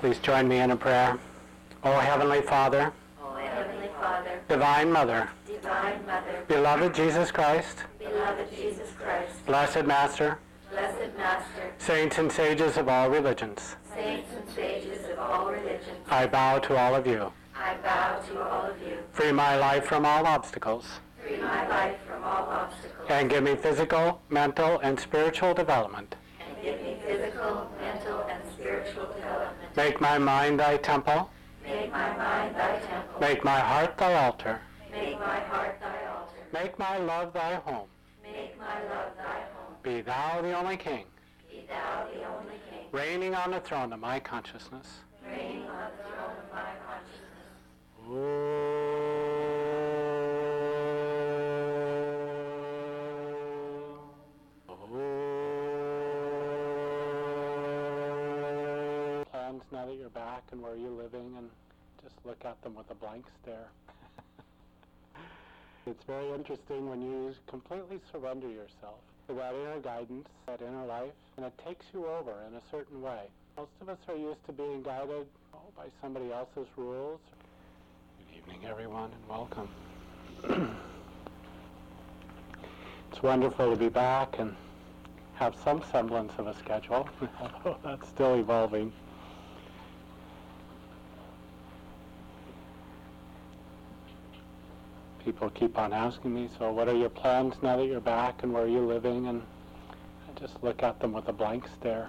Please join me in a prayer. O Heavenly Father, Divine Mother, beloved Jesus Christ, Blessed Master, Saints and sages of all religions, I bow to all of you. Free my life from all obstacles. And give me physical, mental, and spiritual development. Make my mind thy temple. Make my heart thy altar. Make my love thy home. Be thou the only King. Reigning on the throne of my consciousness. Plans now that you're back and where you're living, and just look at them with a blank stare. It's very interesting when you completely surrender yourself to that inner guidance, that inner life, and it takes you over in a certain way. Most of us are used to being guided by somebody else's rules. Good evening, everyone, and welcome. It's wonderful to be back and have some semblance of a schedule, although that's still evolving. People keep on asking me, so what are your plans now that you're back and where are you living? And I just look at them with a blank stare.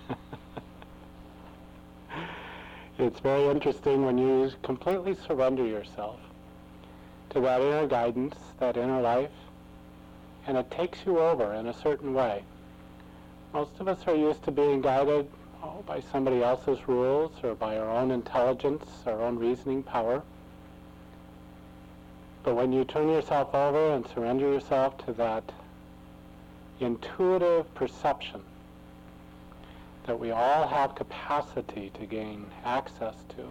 It's very interesting when you completely surrender yourself to that inner guidance, that inner life, and it takes you over in a certain way. Most of us are used to being guided by somebody else's rules or by our own intelligence, our own reasoning power. But when you turn yourself over and surrender yourself to that intuitive perception that we all have capacity to gain access to,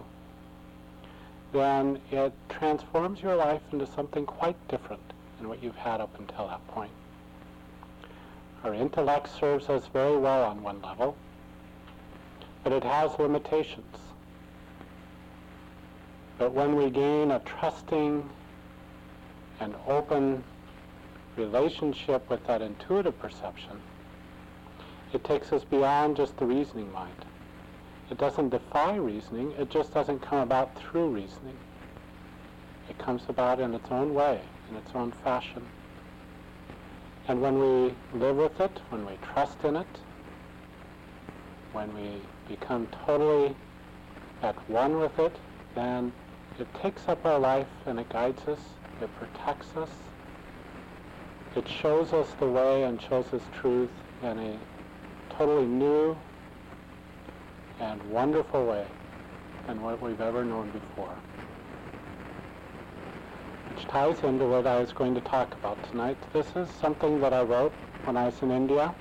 then it transforms your life into something quite different than what you've had up until that point. Our intellect serves us very well on one level, but it has limitations. But when we gain a trusting and open relationship with that intuitive perception, it takes us beyond just the reasoning mind. It doesn't defy reasoning, it just doesn't come about through reasoning. It comes about in its own way, in its own fashion. And when we live with it, when we trust in it, when we become totally at one with it, then it takes up our life and it guides us. It protects us. It shows us the way and shows us truth in a totally new and wonderful way than what we've ever known before. Which ties into what I was going to talk about tonight. This is something that I wrote when I was in India.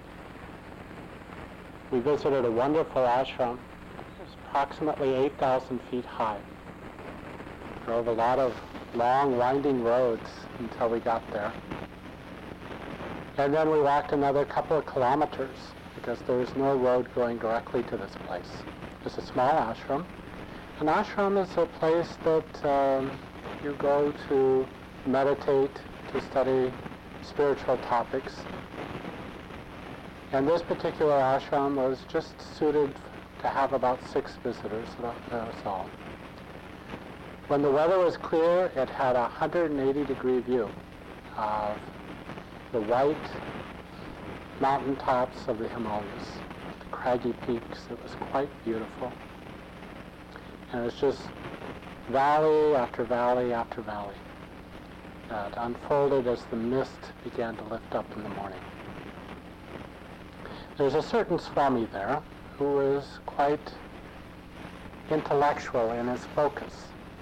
We visited a wonderful ashram. It was approximately 8,000 feet high. Drove a lot of long, winding roads until we got there. And then we walked another couple of kilometers because there was no road going directly to this place. It's a small ashram. An ashram is a place that you go to meditate, to study spiritual topics. And this particular ashram was just suited to have about 6 visitors, that's all. When the weather was clear, it had a 180-degree view of the white mountaintops of the Himalayas, the craggy peaks. It was quite beautiful. And it was just valley after valley after valley that unfolded as the mist began to lift up in the morning. There's a certain Swami there who is quite intellectual in his focus.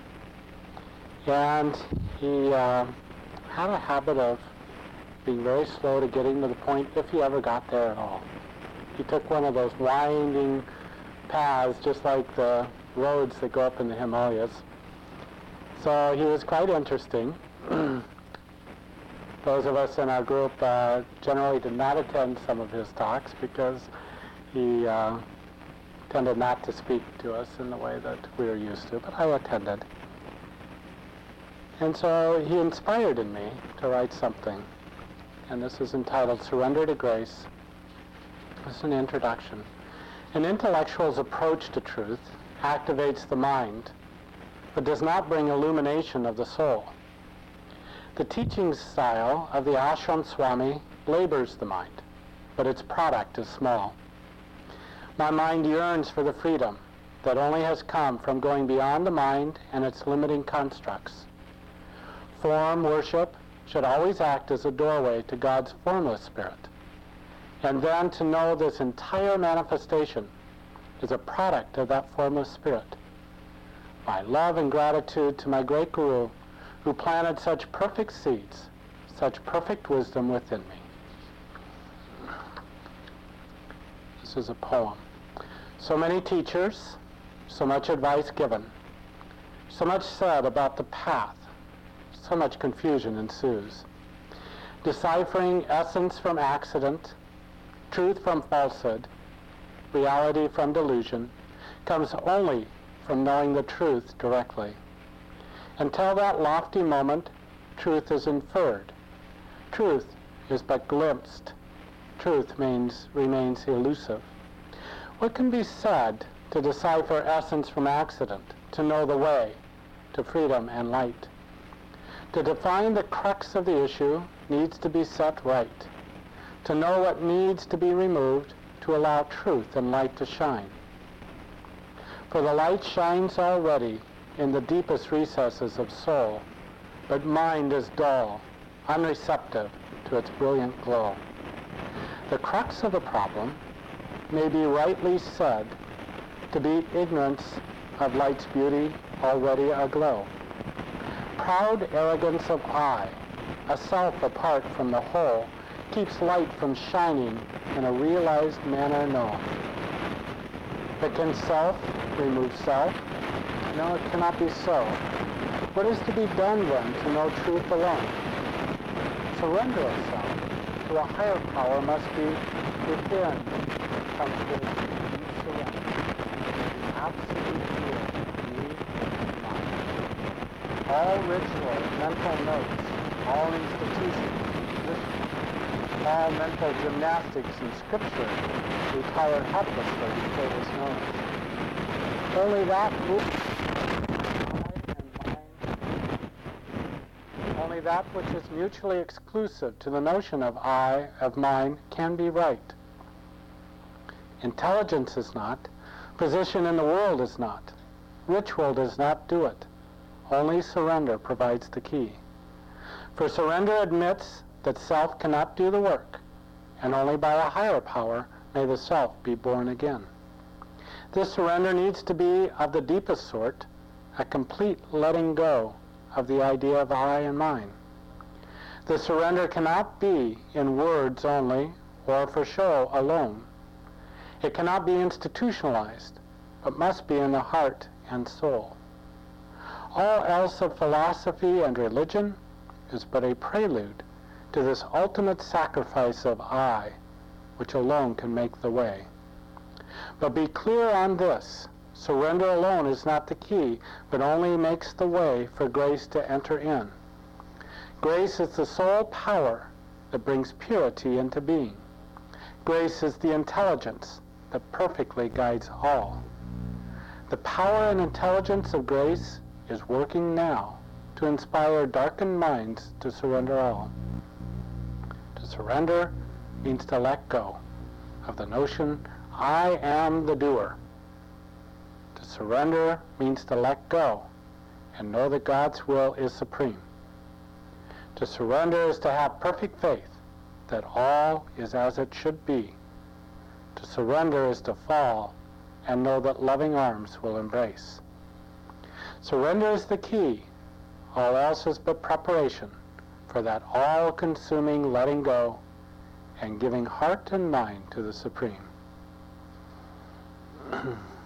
And he had a habit of being very slow to getting to the point if he ever got there at all. He took one of those winding paths, just like the roads that go up in the Himalayas. So he was quite interesting. Those of us in our group generally did not attend some of his talks because he tended not to speak to us in the way that we were used to, but I attended. And so he inspired in me to write something. And this is entitled Surrender to Grace. This is an introduction. An intellectual's approach to truth activates the mind, but does not bring illumination of the soul. The teaching style of the Ashram Swami labors the mind, but its product is small. My mind yearns for the freedom that only has come from going beyond the mind and its limiting constructs. Form worship should always act as a doorway to God's formless spirit, and then to know this entire manifestation is a product of that formless spirit. My love and gratitude to my great Guru, who planted such perfect seeds, such perfect wisdom within me. This is a poem. So many teachers, so much advice given, so much said about the path, so much confusion ensues. Deciphering essence from accident, truth from falsehood, reality from delusion, comes only from knowing the truth directly. Until that lofty moment, truth is inferred. Truth is but glimpsed. Truth remains elusive. What can be said to decipher essence from accident, to know the way to freedom and light? To define the crux of the issue needs to be set right. To know what needs to be removed to allow truth and light to shine. For the light shines already in the deepest recesses of soul, but mind is dull, unreceptive to its brilliant glow. The crux of the problem may be rightly said to be ignorance of light's beauty already aglow. Proud arrogance of I, a self apart from the whole, keeps light from shining in a realized manner known. But can self remove self? No, it cannot be so. What is to be done then to know truth alone? Surrender of self to a higher power must be within. Comes to deep surrender. Absolute healing, you, mind. All ritual, mental notes, all institutions, all mental gymnastics and scripture retire helplessly before this knowledge. Only that only that which is mutually exclusive to the notion of I, of mine, can be right. Intelligence is not. Position in the world is not. Ritual does not do it. Only surrender provides the key. For surrender admits that self cannot do the work, and only by a higher power may the self be born again. This surrender needs to be of the deepest sort, a complete letting go of the idea of I and mine. The surrender cannot be in words only, or for show alone. It cannot be institutionalized, but must be in the heart and soul. All else of philosophy and religion is but a prelude to this ultimate sacrifice of I, which alone can make the way. But be clear on this: surrender alone is not the key, but only makes the way for grace to enter in. Grace is the sole power that brings purity into being. Grace is the intelligence that perfectly guides all. The power and intelligence of grace is working now to inspire darkened minds to surrender all. To surrender means to let go of the notion I am the doer. To surrender means to let go and know that God's will is supreme. To surrender is to have perfect faith that all is as it should be. To surrender is to fall and know that loving arms will embrace. Surrender is the key. All else is but preparation for that all-consuming letting go and giving heart and mind to the Supreme. I'd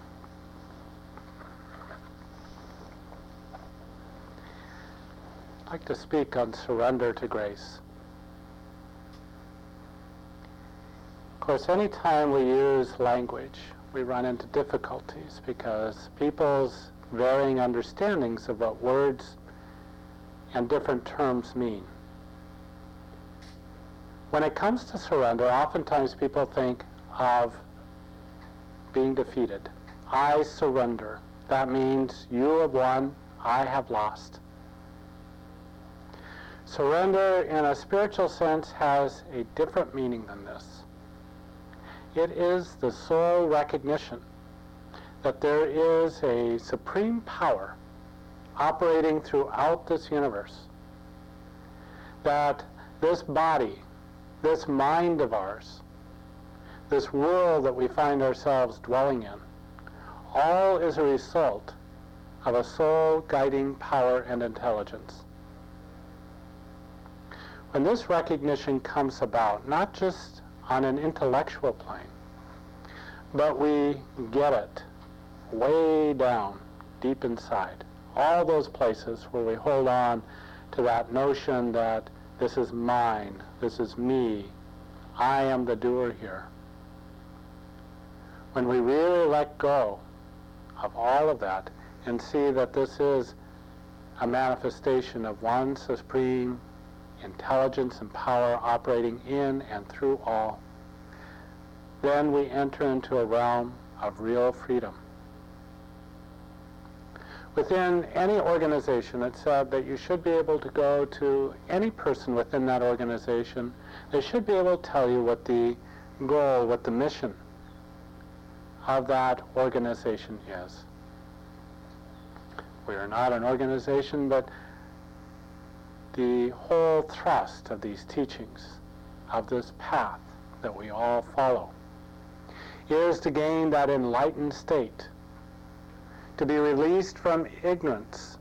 like to speak on surrender to grace. Of course, any time we use language, we run into difficulties because people's varying understandings of what words and different terms mean. When it comes to surrender, oftentimes people think of being defeated. I surrender. That means you have won, I have lost. Surrender in a spiritual sense has a different meaning than this. It is the sole recognition that there is a supreme power operating throughout this universe, that this body, this mind of ours, this world that we find ourselves dwelling in, all is a result of a soul guiding power and intelligence. When this recognition comes about, not just on an intellectual plane, but we get it way down, deep inside, all those places where we hold on to that notion that this is mine, this is me, I am the doer here. When we really let go of all of that and see that this is a manifestation of one supreme intelligence and power operating in and through all, then we enter into a realm of real freedom. Within any organization, it's said that you should be able to go to any person within that organization. They should be able to tell you what the goal, what the mission of that organization is. We are not an organization, but the whole thrust of these teachings, of this path that we all follow, is to gain that enlightened state, to be released from ignorance,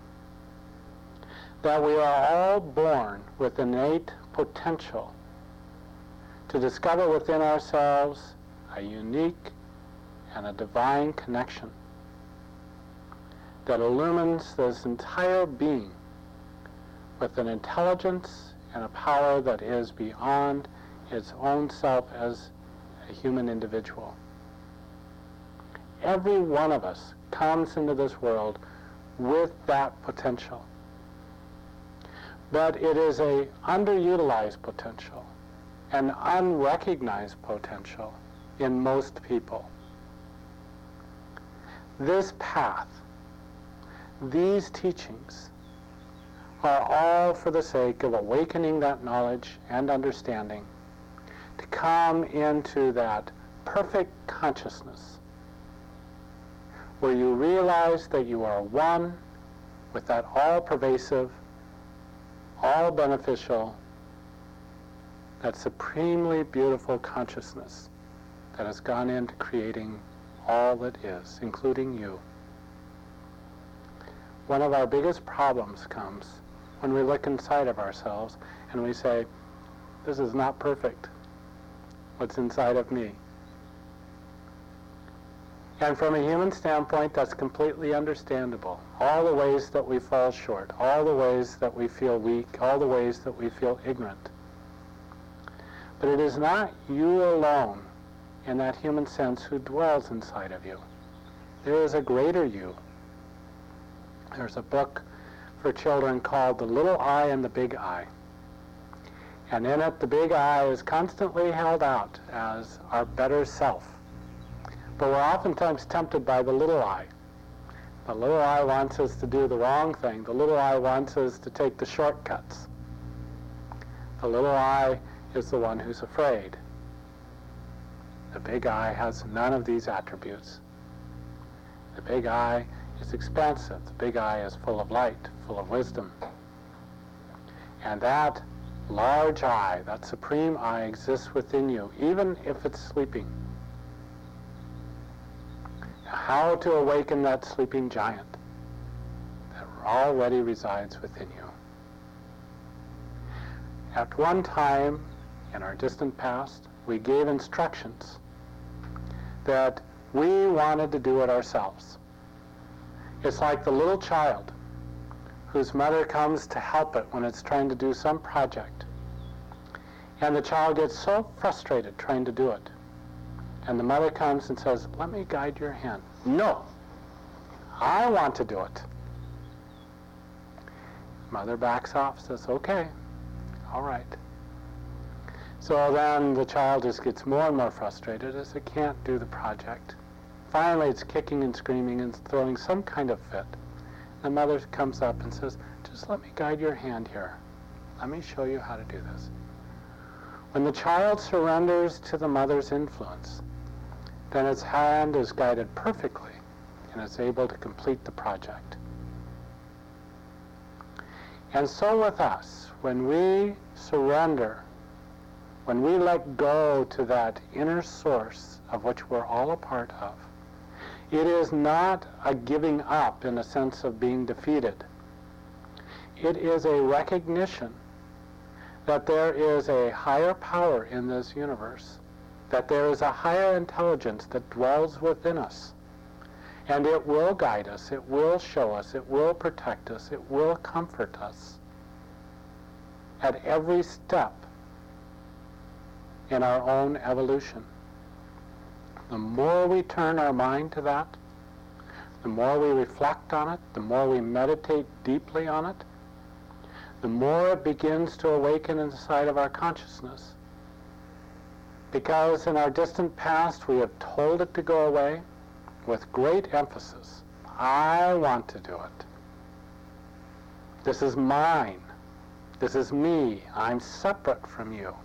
that we are all born with innate potential to discover within ourselves a unique and a divine connection that illumines this entire being with an intelligence and a power that is beyond its own self as a human individual. Every one of us comes into this world with that potential. But it is a underutilized potential, an unrecognized potential in most people. This path, these teachings, are all for the sake of awakening that knowledge and understanding to come into that perfect consciousness where you realize that you are one with that all-pervasive, all-beneficial, that supremely beautiful consciousness that has gone into creating all that is, including you. One of our biggest problems comes when we look inside of ourselves and we say, this is not perfect, what's inside of me. And from a human standpoint, that's completely understandable. All the ways that we fall short, all the ways that we feel weak, all the ways that we feel ignorant. But it is not you alone, in that human sense, who dwells inside of you. There is a greater you. There's a book for children called The Little I and the Big I. And in it, the big I is constantly held out as our better self. But we're oftentimes tempted by the little I. The little I wants us to do the wrong thing. The little I wants us to take the shortcuts. The little I is the one who's afraid. The big I has none of these attributes. The big I is expansive. The big I is full of light, full of wisdom. And that large I, that supreme I, exists within you, even if it's sleeping. How to awaken that sleeping giant that already resides within you. At one time, in our distant past, we gave instructions that we wanted to do it ourselves. It's like the little child whose mother comes to help it when it's trying to do some project. And the child gets so frustrated trying to do it. And the mother comes and says, let me guide your hand. No, I want to do it. Mother backs off, says, okay, all right. So then the child just gets more and more frustrated as it can't do the project. Finally, it's kicking and screaming and throwing some kind of fit. The mother comes up and says, just let me guide your hand here. Let me show you how to do this. When the child surrenders to the mother's influence, then its hand is guided perfectly and it's able to complete the project. And so with us, when we surrender, when we let go to that inner source of which we're all a part of, it is not a giving up in a sense of being defeated. It is a recognition that there is a higher power in this universe, that there is a higher intelligence that dwells within us, and it will guide us, it will show us, it will protect us, it will comfort us at every step in our own evolution. The more we turn our mind to that, the more we reflect on it, the more we meditate deeply on it, the more it begins to awaken inside of our consciousness. Because in our distant past we have told it to go away with great emphasis. I want to do it. This is mine. This is me. I'm separate from you.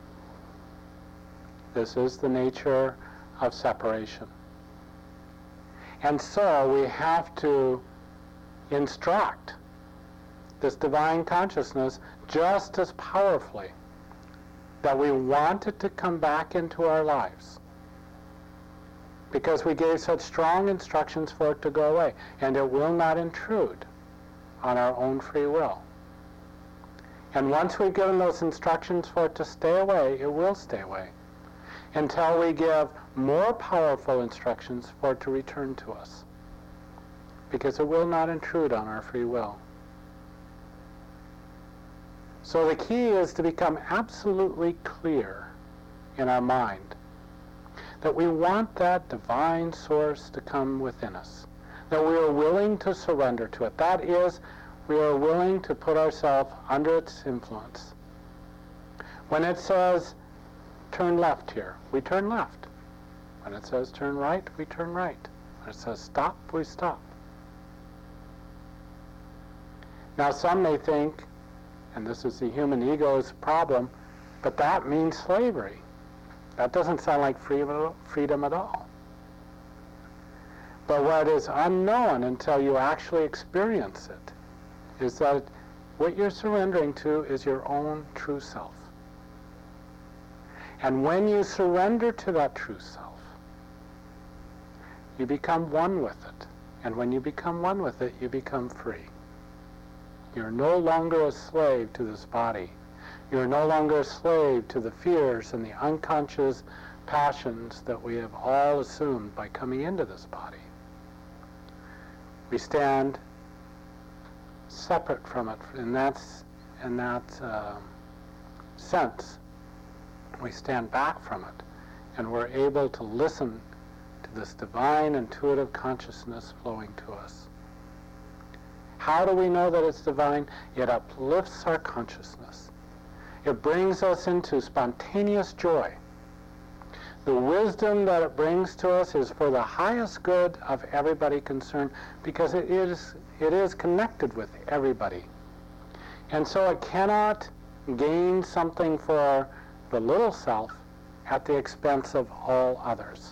This is the nature of separation. And so we have to instruct this divine consciousness just as powerfully that we want it to come back into our lives, because we gave such strong instructions for it to go away, and it will not intrude on our own free will. And once we've given those instructions for it to stay away, it will stay away until we give more powerful instructions for it to return to us, because it will not intrude on our free will. So the key is to become absolutely clear in our mind that we want that divine source to come within us, that we are willing to surrender to it. That is, we are willing to put ourselves under its influence. When it says, turn left here, we turn left. When it says turn right, we turn right. When it says stop, we stop. Now some may think, and this is the human ego's problem, but that means slavery. That doesn't sound like freedom at all. But what is unknown until you actually experience it is that what you're surrendering to is your own true self. And when you surrender to that true self, you become one with it. And when you become one with it, you become free. You're no longer a slave to this body. You're no longer a slave to the fears and the unconscious passions that we have all assumed by coming into this body. We stand separate from it in that sense. We stand back from it, and we're able to listen to this divine intuitive consciousness flowing to us. How do we know that it's divine? It uplifts our consciousness. It brings us into spontaneous joy. The wisdom that it brings to us is for the highest good of everybody concerned, because it is connected with everybody. And so it cannot gain something for the little self at the expense of all others.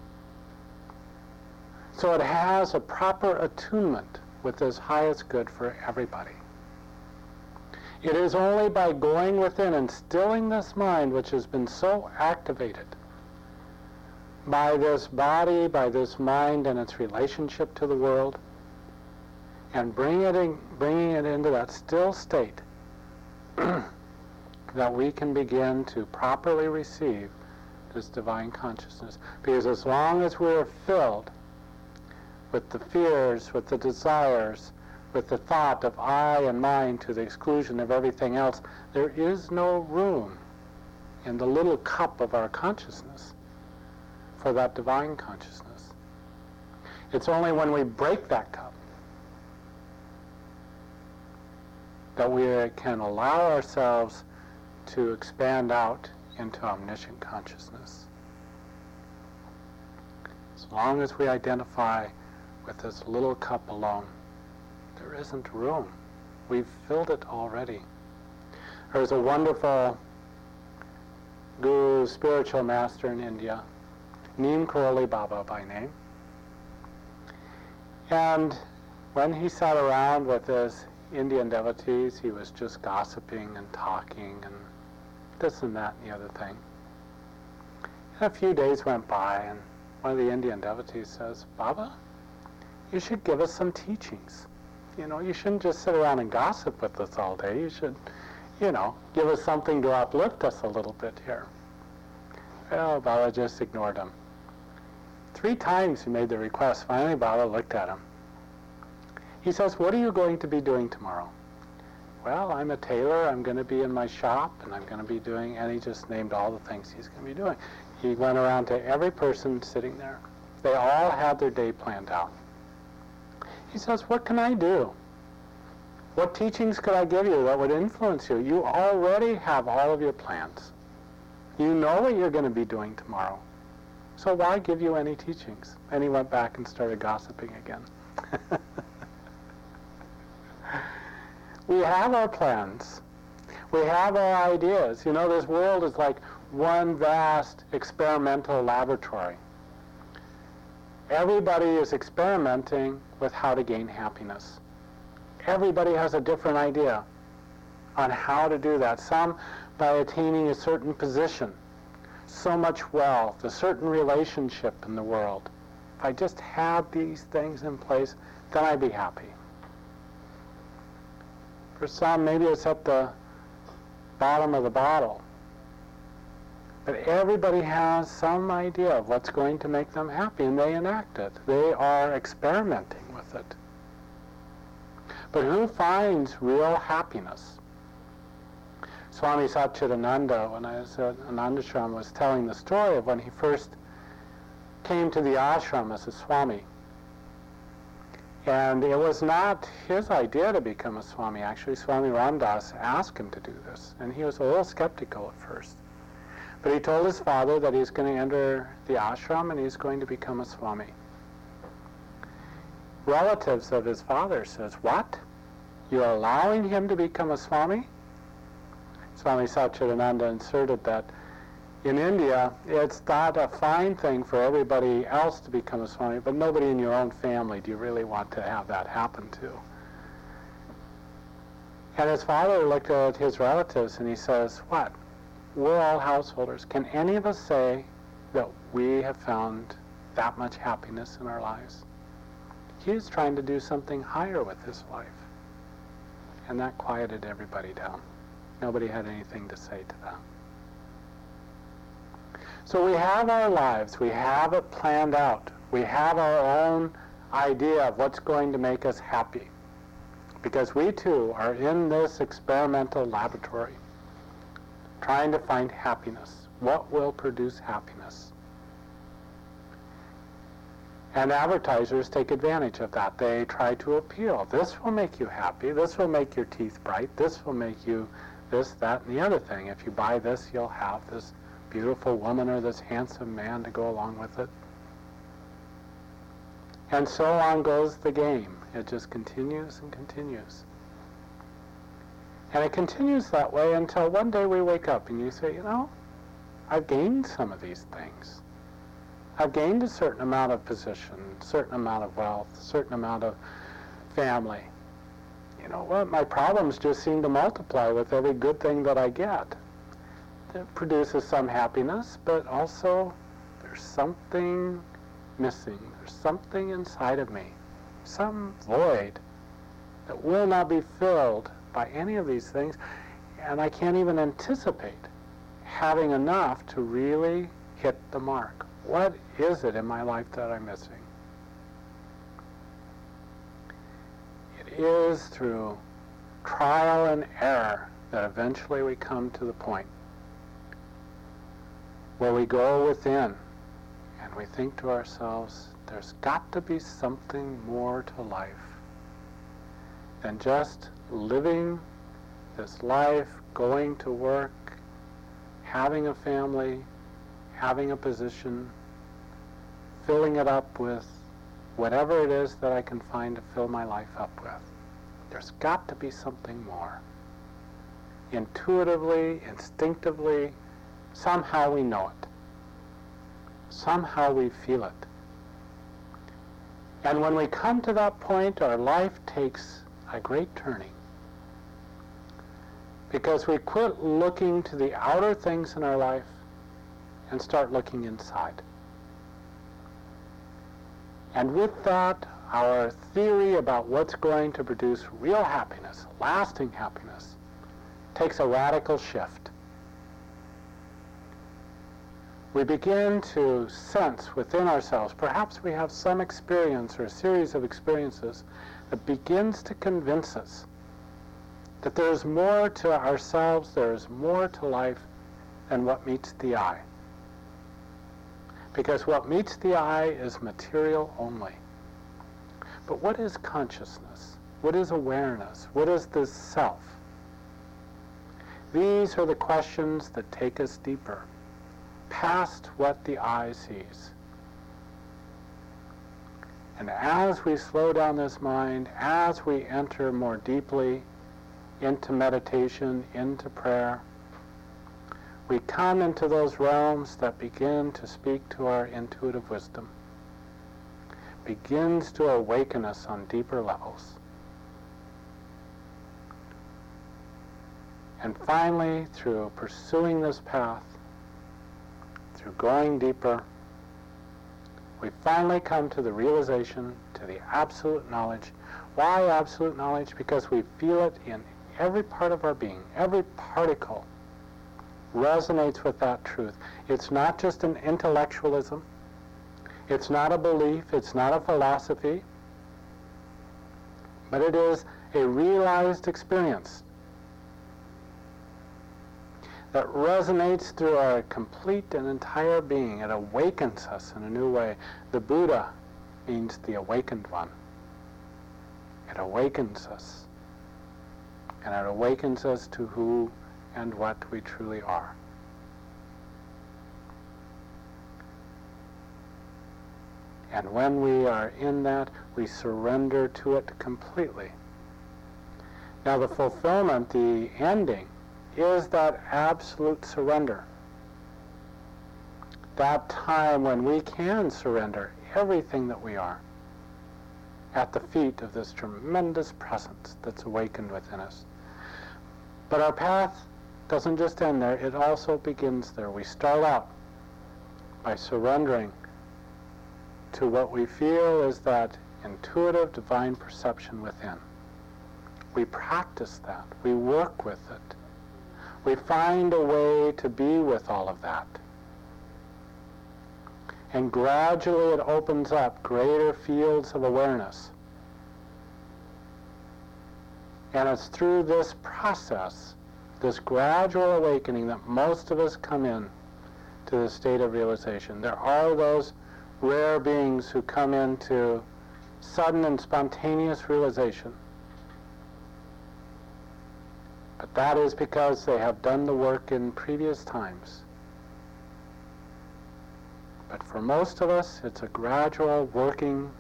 So it has a proper attunement with this highest good for everybody. It is only by going within and stilling this mind, which has been so activated by this body, by this mind and its relationship to the world, and bringing it into that still state, that we can begin to properly receive this divine consciousness. Because as long as we're filled with the fears, with the desires, with the thought of I and mine to the exclusion of everything else, there is no room in the little cup of our consciousness for that divine consciousness. It's only when we break that cup that we can allow ourselves to expand out into omniscient consciousness. As long as we identify with this little cup alone, there isn't room. We've filled it already. There's a wonderful guru, spiritual master in India, Neem Karoli Baba by name. And when he sat around with his Indian devotees, he was just gossiping and talking and this and that and the other thing. And a few days went by, and one of the Indian devotees says, "Baba, you should give us some teachings. You shouldn't just sit around and gossip with us all day. You should, give us something to uplift us a little bit here." Well, Baba just ignored him. 3 times he made the request. Finally, Baba looked at him. He says, "What are you going to be doing tomorrow?" "Well, I'm a tailor. I'm going to be in my shop, and I'm going to be doing," and he just named all the things he's going to be doing. He went around to every person sitting there. They all had their day planned out. He says, "What can I do? What teachings could I give you that would influence you? You already have all of your plans. You know what you're going to be doing tomorrow. So why give you any teachings?" And he went back and started gossiping again. We have our plans. We have our ideas. This world is like one vast experimental laboratory. Everybody is experimenting with how to gain happiness. Everybody has a different idea on how to do that. Some by attaining a certain position, so much wealth, a certain relationship in the world. If I just had these things in place, then I'd be happy. For some, maybe it's at the bottom of the bottle. But everybody has some idea of what's going to make them happy, and they enact it. They are experimenting with it. But who finds real happiness? Swami Satchidananda, when I was at Anandashram, was telling the story of when he first came to the ashram as a Swami. And it was not his idea to become a Swami. Actually, Swami Ramdas asked him to do this, and he was a little skeptical at first. But he told his father that he's going to enter the ashram and he's going to become a Swami. Relatives of his father says, "What? You're allowing him to become a Swami?" Swami Satchidananda inserted that in India, it's not a fine thing for everybody else to become a Swami, but nobody in your own family do you really want to have that happen to. And his father looked at his relatives and he says, "What? We're all householders. Can any of us say that we have found that much happiness in our lives?" He was trying to do something higher with his life. And that quieted everybody down. Nobody had anything to say to that. So we have our lives. We have it planned out. We have our own idea of what's going to make us happy. Because we too are in this experimental laboratory trying to find happiness. What will produce happiness? And advertisers take advantage of that. They try to appeal. This will make you happy. This will make your teeth bright. This will make you this, that, and the other thing. If you buy this, you'll have this beautiful woman or this handsome man to go along with it. And so on goes the game. It just continues and continues. And it continues that way until one day we wake up and you say, I've gained some of these things. I've gained a certain amount of position, a certain amount of wealth, a certain amount of family. You know what? My problems just seem to multiply with every good thing that I get. It produces some happiness, but also there's something missing. There's something inside of me, some void that will not be filled by any of these things, and I can't even anticipate having enough to really hit the mark. What is it in my life that I'm missing? It is through trial and error that eventually we come to the point where we go within and we think to ourselves, there's got to be something more to life than just living this life, going to work, having a family, having a position, filling it up with whatever it is that I can find to fill my life up with. There's got to be something more. Intuitively, instinctively, somehow we know it. Somehow we feel it. And when we come to that point, our life takes a great turning. Because we quit looking to the outer things in our life and start looking inside. And with that, our theory about what's going to produce real happiness, lasting happiness, takes a radical shift. We begin to sense within ourselves, perhaps we have some experience or a series of experiences that begins to convince us that there's more to ourselves, there's more to life than what meets the eye. Because what meets the eye is material only. But what is consciousness? What is awareness? What is the self? These are the questions that take us deeper, past what the eye sees. And as we slow down this mind, as we enter more deeply into meditation, into prayer, we come into those realms that begin to speak to our intuitive wisdom, begins to awaken us on deeper levels. And finally, through pursuing this path, through going deeper, we finally come to the realization, to the absolute knowledge. Why absolute knowledge? Because we feel it in every part of our being. Every particle resonates with that truth. It's not just an intellectualism. It's not a belief. It's not a philosophy. But it is a realized experience that resonates through our complete and entire being. It awakens us in a new way. The Buddha means the awakened one. It awakens us. And it awakens us to who and what we truly are. And when we are in that, we surrender to it completely. Now the fulfillment, the ending, is that absolute surrender. That time when we can surrender everything that we are at the feet of this tremendous presence that's awakened within us. But our path doesn't just end there, it also begins there. We start out by surrendering to what we feel is that intuitive divine perception within. We practice that. We work with it. We find a way to be with all of that. And gradually it opens up greater fields of awareness. And it's through this process, this gradual awakening, that most of us come in to the state of realization. There are those rare beings who come into sudden and spontaneous realization. But that is because they have done the work in previous times. But for most of us, it's a gradual working.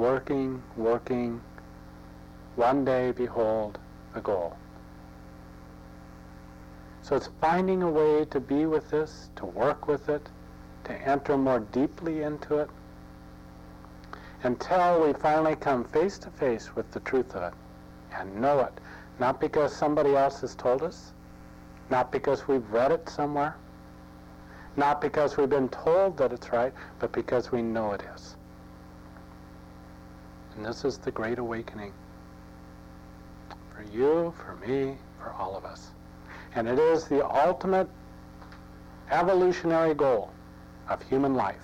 One day, behold, the goal. So it's finding a way to be with this, to work with it, to enter more deeply into it, until we finally come face to face with the truth of it and know it. Not because somebody else has told us, not because we've read it somewhere, not because we've been told that it's right, but because we know it is. And this is the great awakening for you, for me, for all of us. And it is the ultimate evolutionary goal of human life.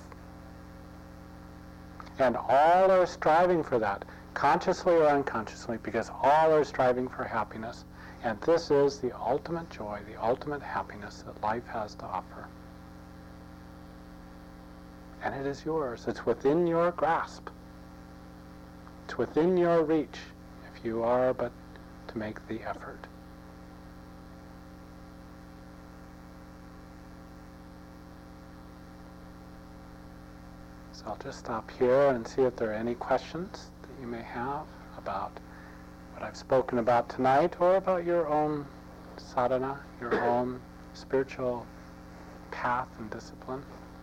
And all are striving for that, consciously or unconsciously, because all are striving for happiness. And this is the ultimate joy, the ultimate happiness that life has to offer. And it is yours. It's within your grasp. It's within your reach, if you are but to make the effort. So I'll just stop here and see if there are any questions that you may have about what I've spoken about tonight, or about your own sadhana, your own spiritual path and discipline.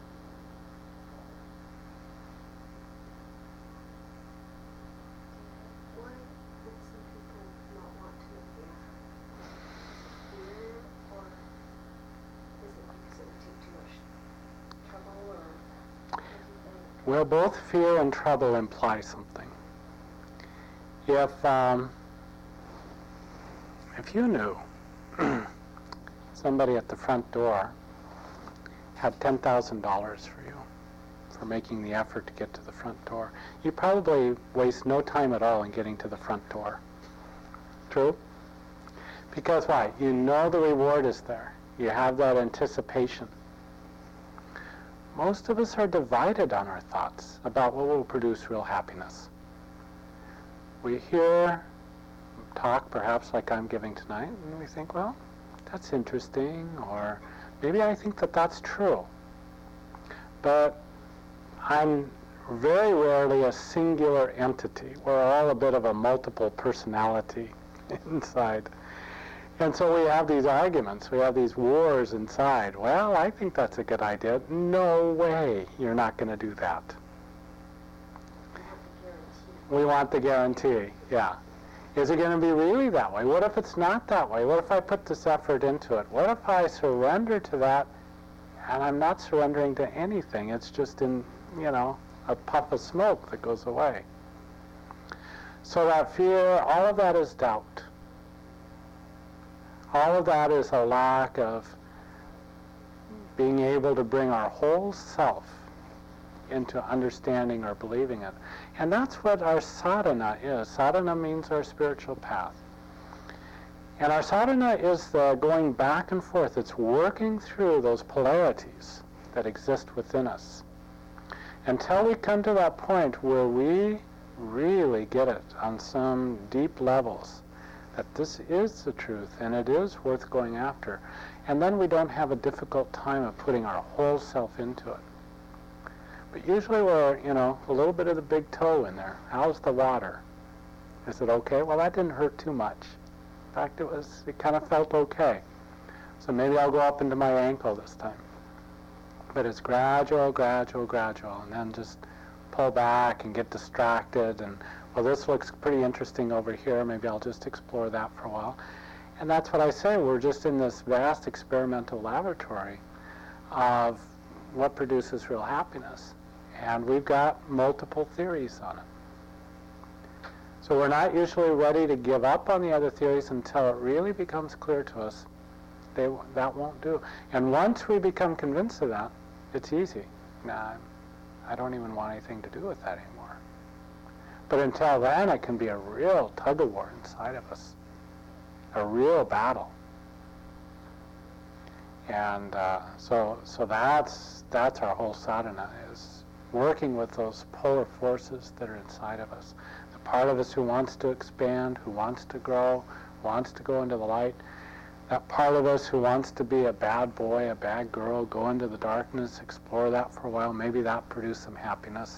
Why would some people not want to make the effort? Fear, or is it because it would take too much trouble, or what do you think? Well, both fear and trouble imply something. If you knew somebody at the front door had $10,000 for you for making the effort to get to the front door, you'd probably waste no time at all in getting to the front door. True? Because why? You know the reward is there. You have that anticipation. Most of us are divided on our thoughts about what will produce real happiness. We hear talk, perhaps like I'm giving tonight, and we think, well, that's interesting, or maybe I think that that's true. But I'm very rarely a singular entity. We're all a bit of a multiple personality inside. And so we have these arguments, we have these wars inside. Well, I think that's a good idea. No way, you're not going to do that. We want the guarantee, yeah. Is it going to be really that way? What if it's not that way? What if I put this effort into it? What if I surrender to that and I'm not surrendering to anything? It's just in, a puff of smoke that goes away. So that fear, all of that is doubt. All of that is a lack of being able to bring our whole self into understanding or believing it. And that's what our sadhana is. Sadhana means our spiritual path. And our sadhana is the going back and forth. It's working through those polarities that exist within us until we come to that point where we really get it on some deep levels, that this is the truth and it is worth going after. And then we don't have a difficult time of putting our whole self into it. But usually we're, a little bit of the big toe in there. How's the water? Is it okay? Well, that didn't hurt too much. In fact, it kind of felt okay. So maybe I'll go up into my ankle this time. But it's gradual, and then just pull back and get distracted. And, well, this looks pretty interesting over here. Maybe I'll just explore that for a while. And that's what I say. We're just in this vast experimental laboratory of what produces real happiness. And we've got multiple theories on it. So we're not usually ready to give up on the other theories until it really becomes clear to us that won't do. And once we become convinced of that, it's easy. Nah, I don't even want anything to do with that anymore. But until then, it can be a real tug-of-war inside of us, a real battle. And so that's our whole sadhana, is working with those polar forces that are inside of us. The part of us who wants to expand, who wants to grow, wants to go into the light. That part of us who wants to be a bad boy, a bad girl, go into the darkness, explore that for a while. Maybe that produce some happiness.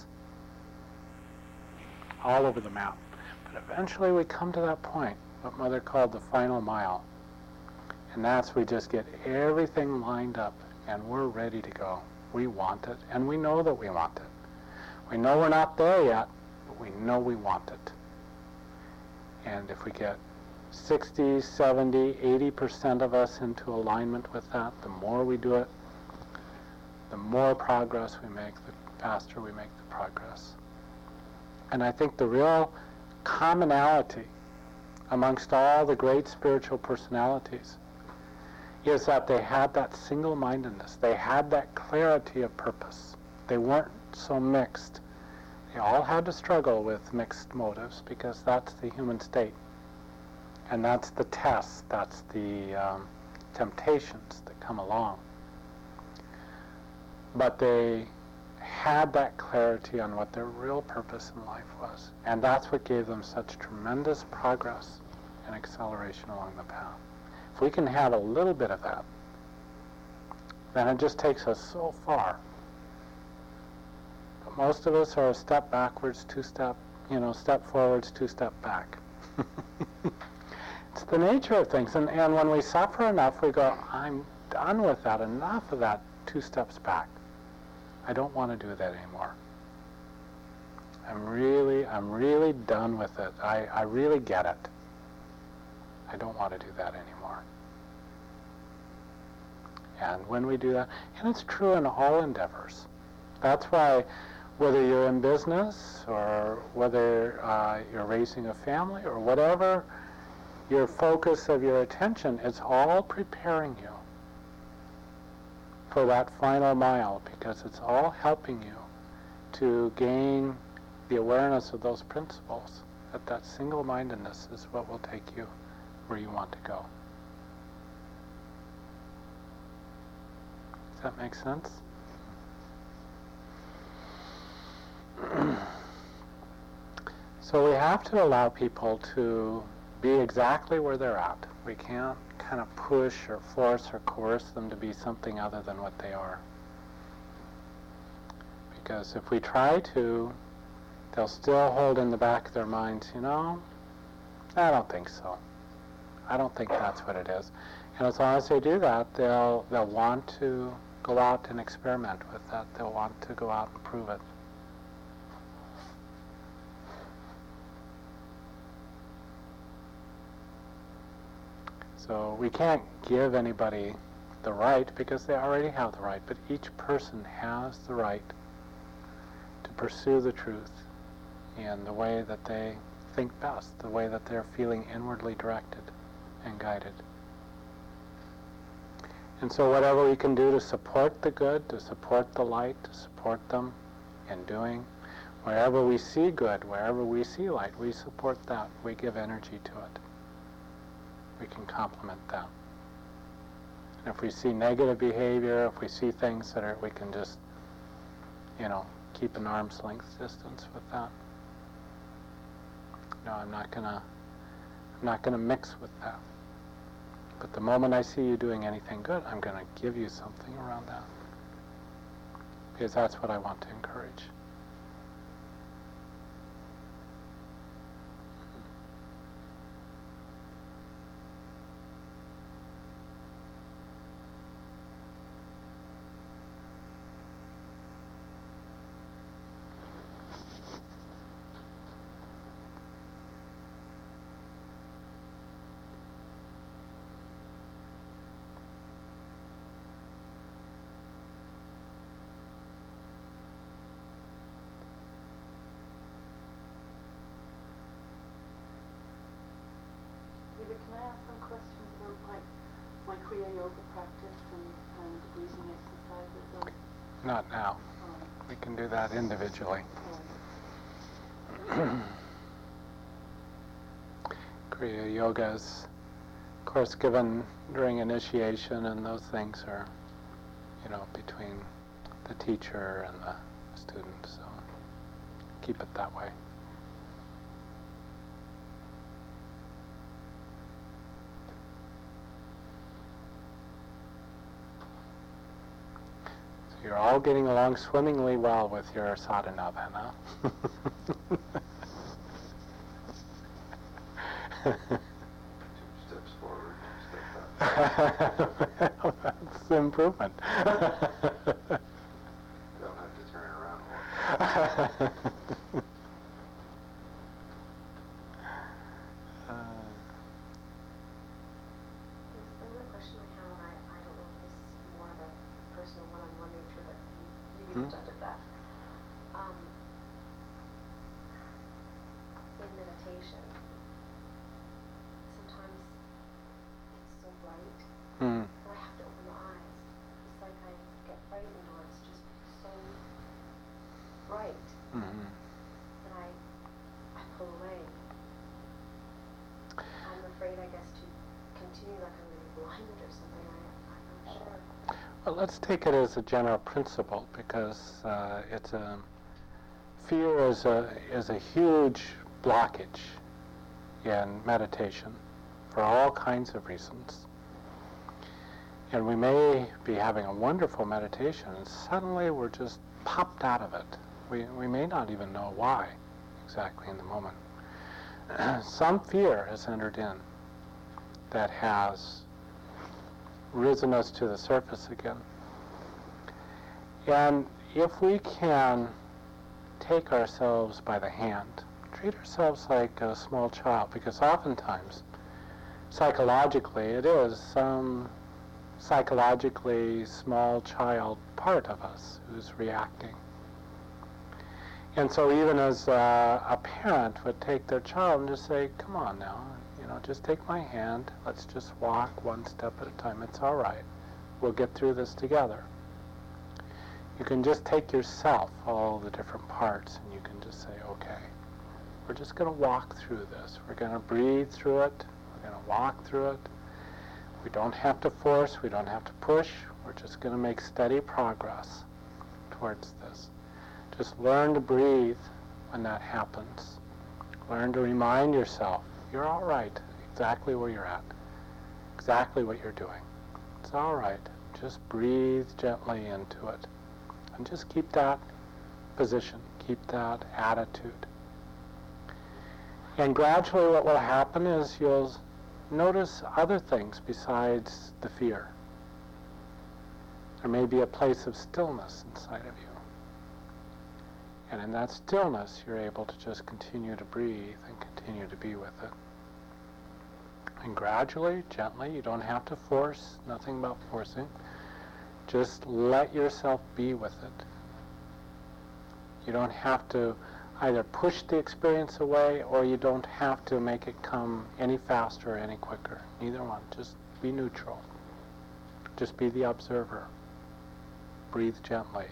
All over the map. But eventually we come to that point, what Mother called the final mile. And that's we just get everything lined up and we're ready to go. We want it, and we know that we want it. We know we're not there yet, but we know we want it. And if we get 60, 70, 80% of us into alignment with that, the more we do it, the more progress we make, the faster we make the progress. And I think the real commonality amongst all the great spiritual personalities is that they had that single-mindedness. They had that clarity of purpose. They weren't so mixed. They all had to struggle with mixed motives because that's the human state. And that's the tests, that's the temptations that come along. But they had that clarity on what their real purpose in life was. And that's what gave them such tremendous progress and acceleration along the path. If we can have a little bit of that, then it just takes us so far. But most of us are a step backwards, step forwards, 2 step back. It's the nature of things. And when we suffer enough, we go, I'm done with that, enough of that 2 steps back. I don't want to do that anymore. I'm really done with it. I really get it. I don't want to do that anymore. And when we do that, and it's true in all endeavors. That's why whether you're in business or whether you're raising a family or whatever your focus of your attention, it's all preparing you for that final mile, because it's all helping you to gain the awareness of those principles, that single-mindedness is what will take you where you want to go. Does that make sense? So we have to allow people to be exactly where they're at. We can't kind of push or force or coerce them to be something other than what they are. Because if we try to, they'll still hold in the back of their minds, I don't think so. I don't think that's what it is. And as long as they do that, they'll want to go out and experiment with that. They'll want to go out and prove it. So we can't give anybody the right because they already have the right, but each person has the right to pursue the truth in the way that they think best, the way that they're feeling inwardly directed and guided. And so whatever we can do to support the good, to support the light, to support them in doing, wherever we see good, wherever we see light, we support that. We give energy to it. We can complement that. And if we see negative behavior, if we see things we can just, keep an arm's length distance with that. No, I'm not gonna mix with that. But the moment I see you doing anything good, I'm gonna give you something around that. Because that's what I want to encourage. Can I ask some questions about my Kriya Yoga practice and breathing exercises? Not now. We can do that individually. Kriya Yoga is, of course, given during initiation, and those things are, between the teacher and the student, so keep it that way. You're all getting along swimmingly well with your sadhana then, huh? 2 steps forward, 2 steps back. Well, that's improvement. Don't have to turn around more. Another question I have, I don't know if this is more of a personal one-on-one nature, but you started that. In meditation, sometimes it's so bright that I have to open my eyes. It's like I get frightened, or it's just so bright that I pull away. I'm afraid, I guess, to continue, like I'm going to be blinded or something. I'm not sure. Well, let's take it as a general principle, because fear is a huge blockage in meditation for all kinds of reasons. And we may be having a wonderful meditation and suddenly we're just popped out of it. We may not even know why exactly in the moment. Some fear has entered in that has risen us to the surface again. And if we can take ourselves by the hand, treat ourselves like a small child, because oftentimes, psychologically, it is some psychologically small child part of us who's reacting. And so even as a parent would take their child and just say, come on now, just take my hand, let's just walk one step at a time, it's all right, we'll get through this together. You can just take yourself, all the different parts, and you can just say, okay, we're just going to walk through this, we're going to breathe through it, we're going to walk through it. We don't have to force, we don't have to push, we're just going to make steady progress towards this. Just learn to breathe when that happens. Learn to remind yourself, you're all right, exactly where you're at, exactly what you're doing. It's all right. Just breathe gently into it. And just keep that position, keep that attitude. And gradually what will happen is you'll notice other things besides the fear. There may be a place of stillness inside of you. And in that stillness, you're able to just continue to breathe and continue to be with it. And gradually, gently, you don't have to force, nothing about forcing. Just let yourself be with it. You don't have to either push the experience away or you don't have to make it come any faster or any quicker. Neither one. Just be neutral. Just be the observer. Breathe gently.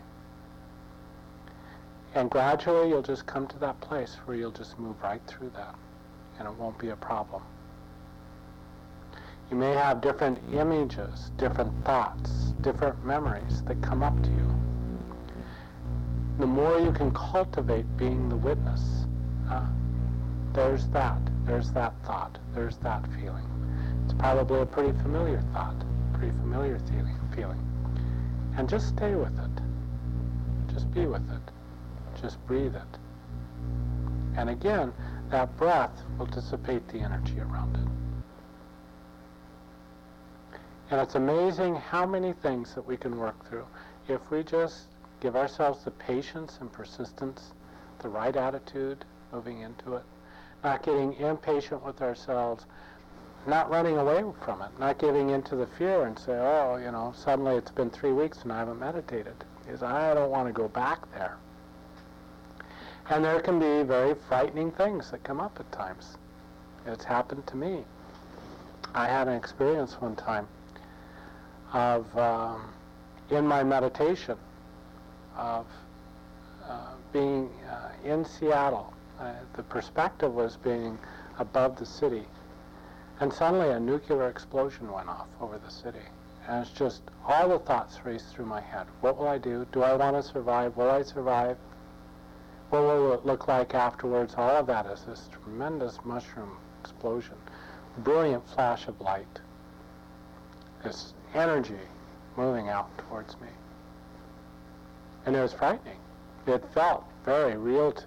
And gradually you'll just come to that place where you'll just move right through that and it won't be a problem. You may have different images, different thoughts, different memories that come up to you. The more you can cultivate being the witness, there's that thought, there's that feeling. It's probably a pretty familiar thought, pretty familiar feeling. And just stay with it. Just be with it. Just breathe it. And again, that breath will dissipate the energy around it. And it's amazing how many things that we can work through if we just give ourselves the patience and persistence, the right attitude moving into it, not getting impatient with ourselves, not running away from it, not giving into the fear and say, suddenly it's been 3 weeks and I haven't meditated, because I don't want to go back there. And there can be very frightening things that come up at times. It's happened to me. I had an experience one time of, in my meditation, of being in Seattle. The perspective was being above the city. And suddenly a nuclear explosion went off over the city. And it's just all the thoughts raced through my head. What will I do? Do I want to survive? Will I survive? What will it look like afterwards? All of that is this tremendous mushroom explosion. Brilliant flash of light. This energy moving out towards me. And it was frightening. It felt very real to me.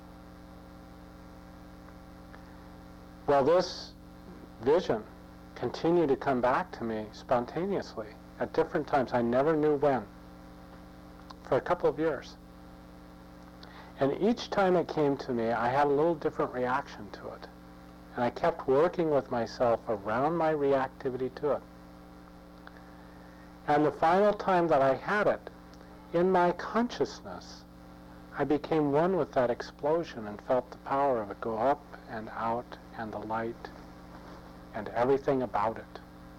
Well, this vision continued to come back to me spontaneously at different times. I never knew when. For a couple of years. And each time it came to me, I had a little different reaction to it. And I kept working with myself around my reactivity to it. And the final time that I had it, in my consciousness, I became one with that explosion and felt the power of it go up and out and the light and everything about it.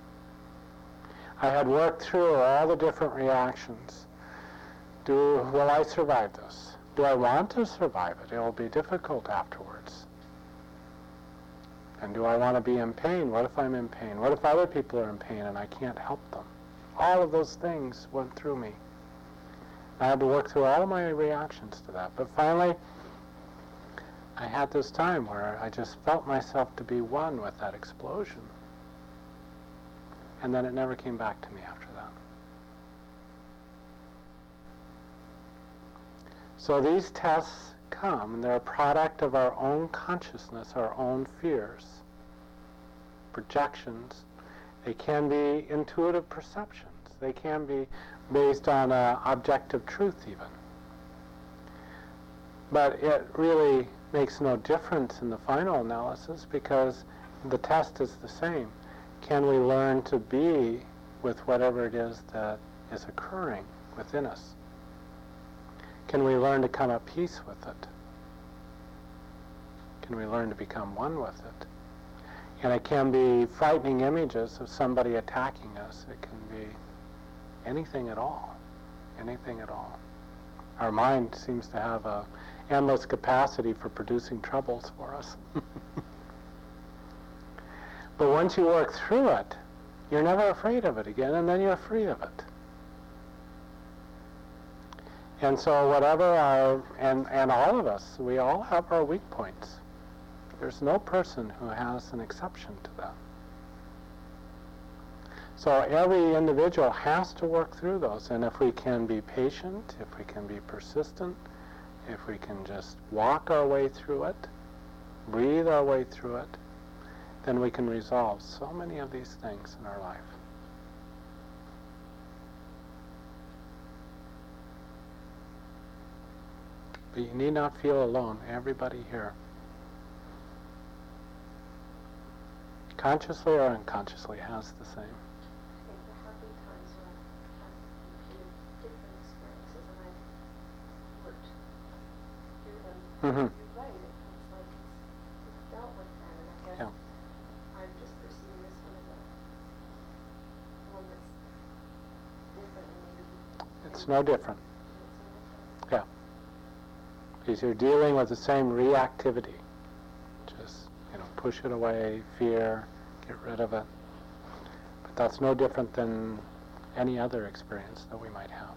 I had worked through all the different reactions. Will I survive this? Do I want to survive it? It will be difficult afterwards. And do I want to be in pain? What if I'm in pain? What if other people are in pain and I can't help them? all of those things went through me. I had to work through all of my reactions to that. But finally, I had this time where I just felt myself to be one with that explosion. And then it never came back to me after that. So these tests come, and they're a product of our own consciousness, our own fears, projections. They can be intuitive perceptions. They can be based on objective truth even. But it really makes no difference in the final analysis because the test is the same. Can we learn to be with whatever it is that is occurring within us? Can we learn to come at peace with it? Can we learn to become one with it? And it can be frightening images of somebody attacking us. It can be anything at all. Anything at all. Our mind seems to have a endless capacity for producing troubles for us. But once you work through it, you're never afraid of it again, and then you're free of it. And so whatever and all of us, we all have our weak points. There's no person who has an exception to that. So every individual has to work through those, and if we can be patient, if we can be persistent, if we can just walk our way through it, breathe our way through it, then we can resolve so many of these things in our life. But you need not feel alone. Everybody here, consciously or unconsciously, has the same. I think there have been times when I've had different experiences and I've worked through them. Mm-hmm. You're right, it's like you've dealt with them, and I guess Yeah. I'm just perceiving this one as one that's different and maybe... It's no different. It's Yeah. Because you're dealing with the same reactivity. Just, push it away, fear, get rid of it. But that's no different than any other experience that we might have.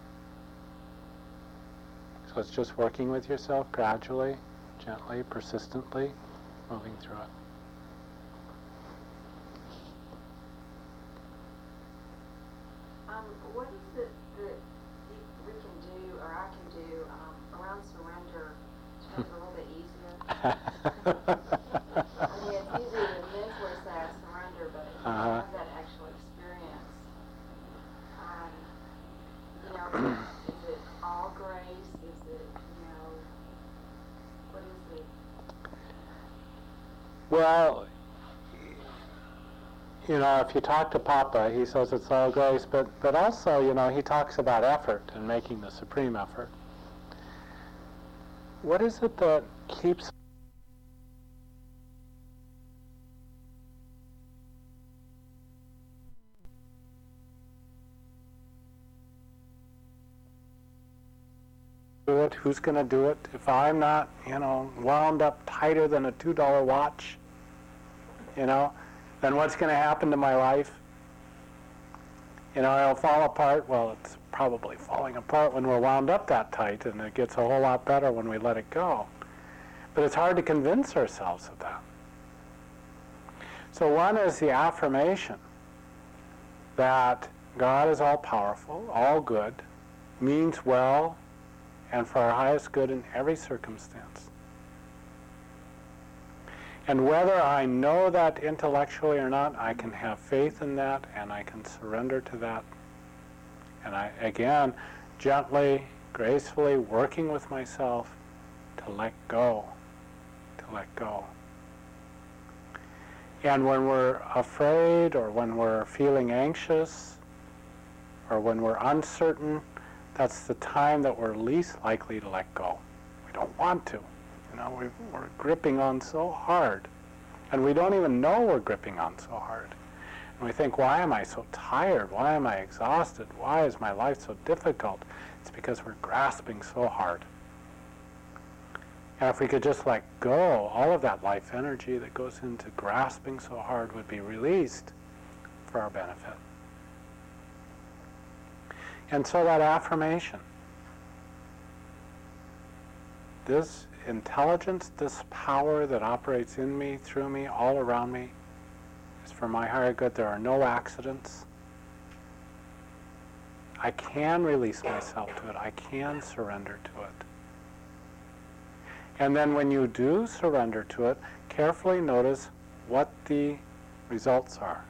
So it's just working with yourself gradually, gently, persistently, moving through it. What is it that we can do, or I can do, around surrender to make it a little bit easier? I mean, it's easy to mentally say I surrender, but if you have that actual experience, is it all grace? Is it, what is it? Well, if you talk to Papa, he says it's all grace, but also, he talks about effort and making the supreme effort. What is it that keeps do it? Who's going to do it? If I'm not, wound up tighter than a $2 watch, then what's going to happen to my life? It'll fall apart. Well, it's probably falling apart when we're wound up that tight, and it gets a whole lot better when we let it go. But it's hard to convince ourselves of that. So one is the affirmation that God is all-powerful, all good, means well, and for our highest good in every circumstance. And whether I know that intellectually or not, I can have faith in that, and I can surrender to that. And I, again, gently, gracefully, working with myself to let go, to let go. And when we're afraid, or when we're feeling anxious, or when we're uncertain, that's the time that we're least likely to let go. We don't want to. We're gripping on so hard. And we don't even know we're gripping on so hard. And we think, why am I so tired? Why am I exhausted? Why is my life so difficult? It's because we're grasping so hard. And if we could just let go, all of that life energy that goes into grasping so hard would be released for our benefit. And so that affirmation, this intelligence, this power that operates in me, through me, all around me, is for my higher good. There are no accidents. I can release myself to it. I can surrender to it. And then when you do surrender to it, carefully notice what the results are.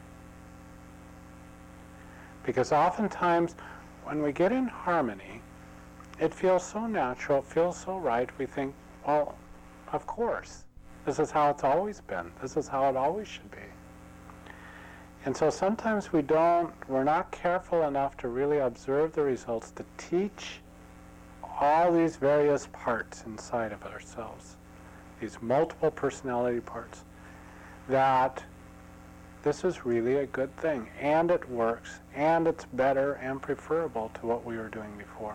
Because oftentimes, when we get in harmony, it feels so natural, it feels so right, we think, well, of course, this is how it's always been. This is how it always should be. And so sometimes we're not careful enough to really observe the results, to teach all these various parts inside of ourselves, these multiple personality parts, that this is really a good thing, and it works, and it's better and preferable to what we were doing before.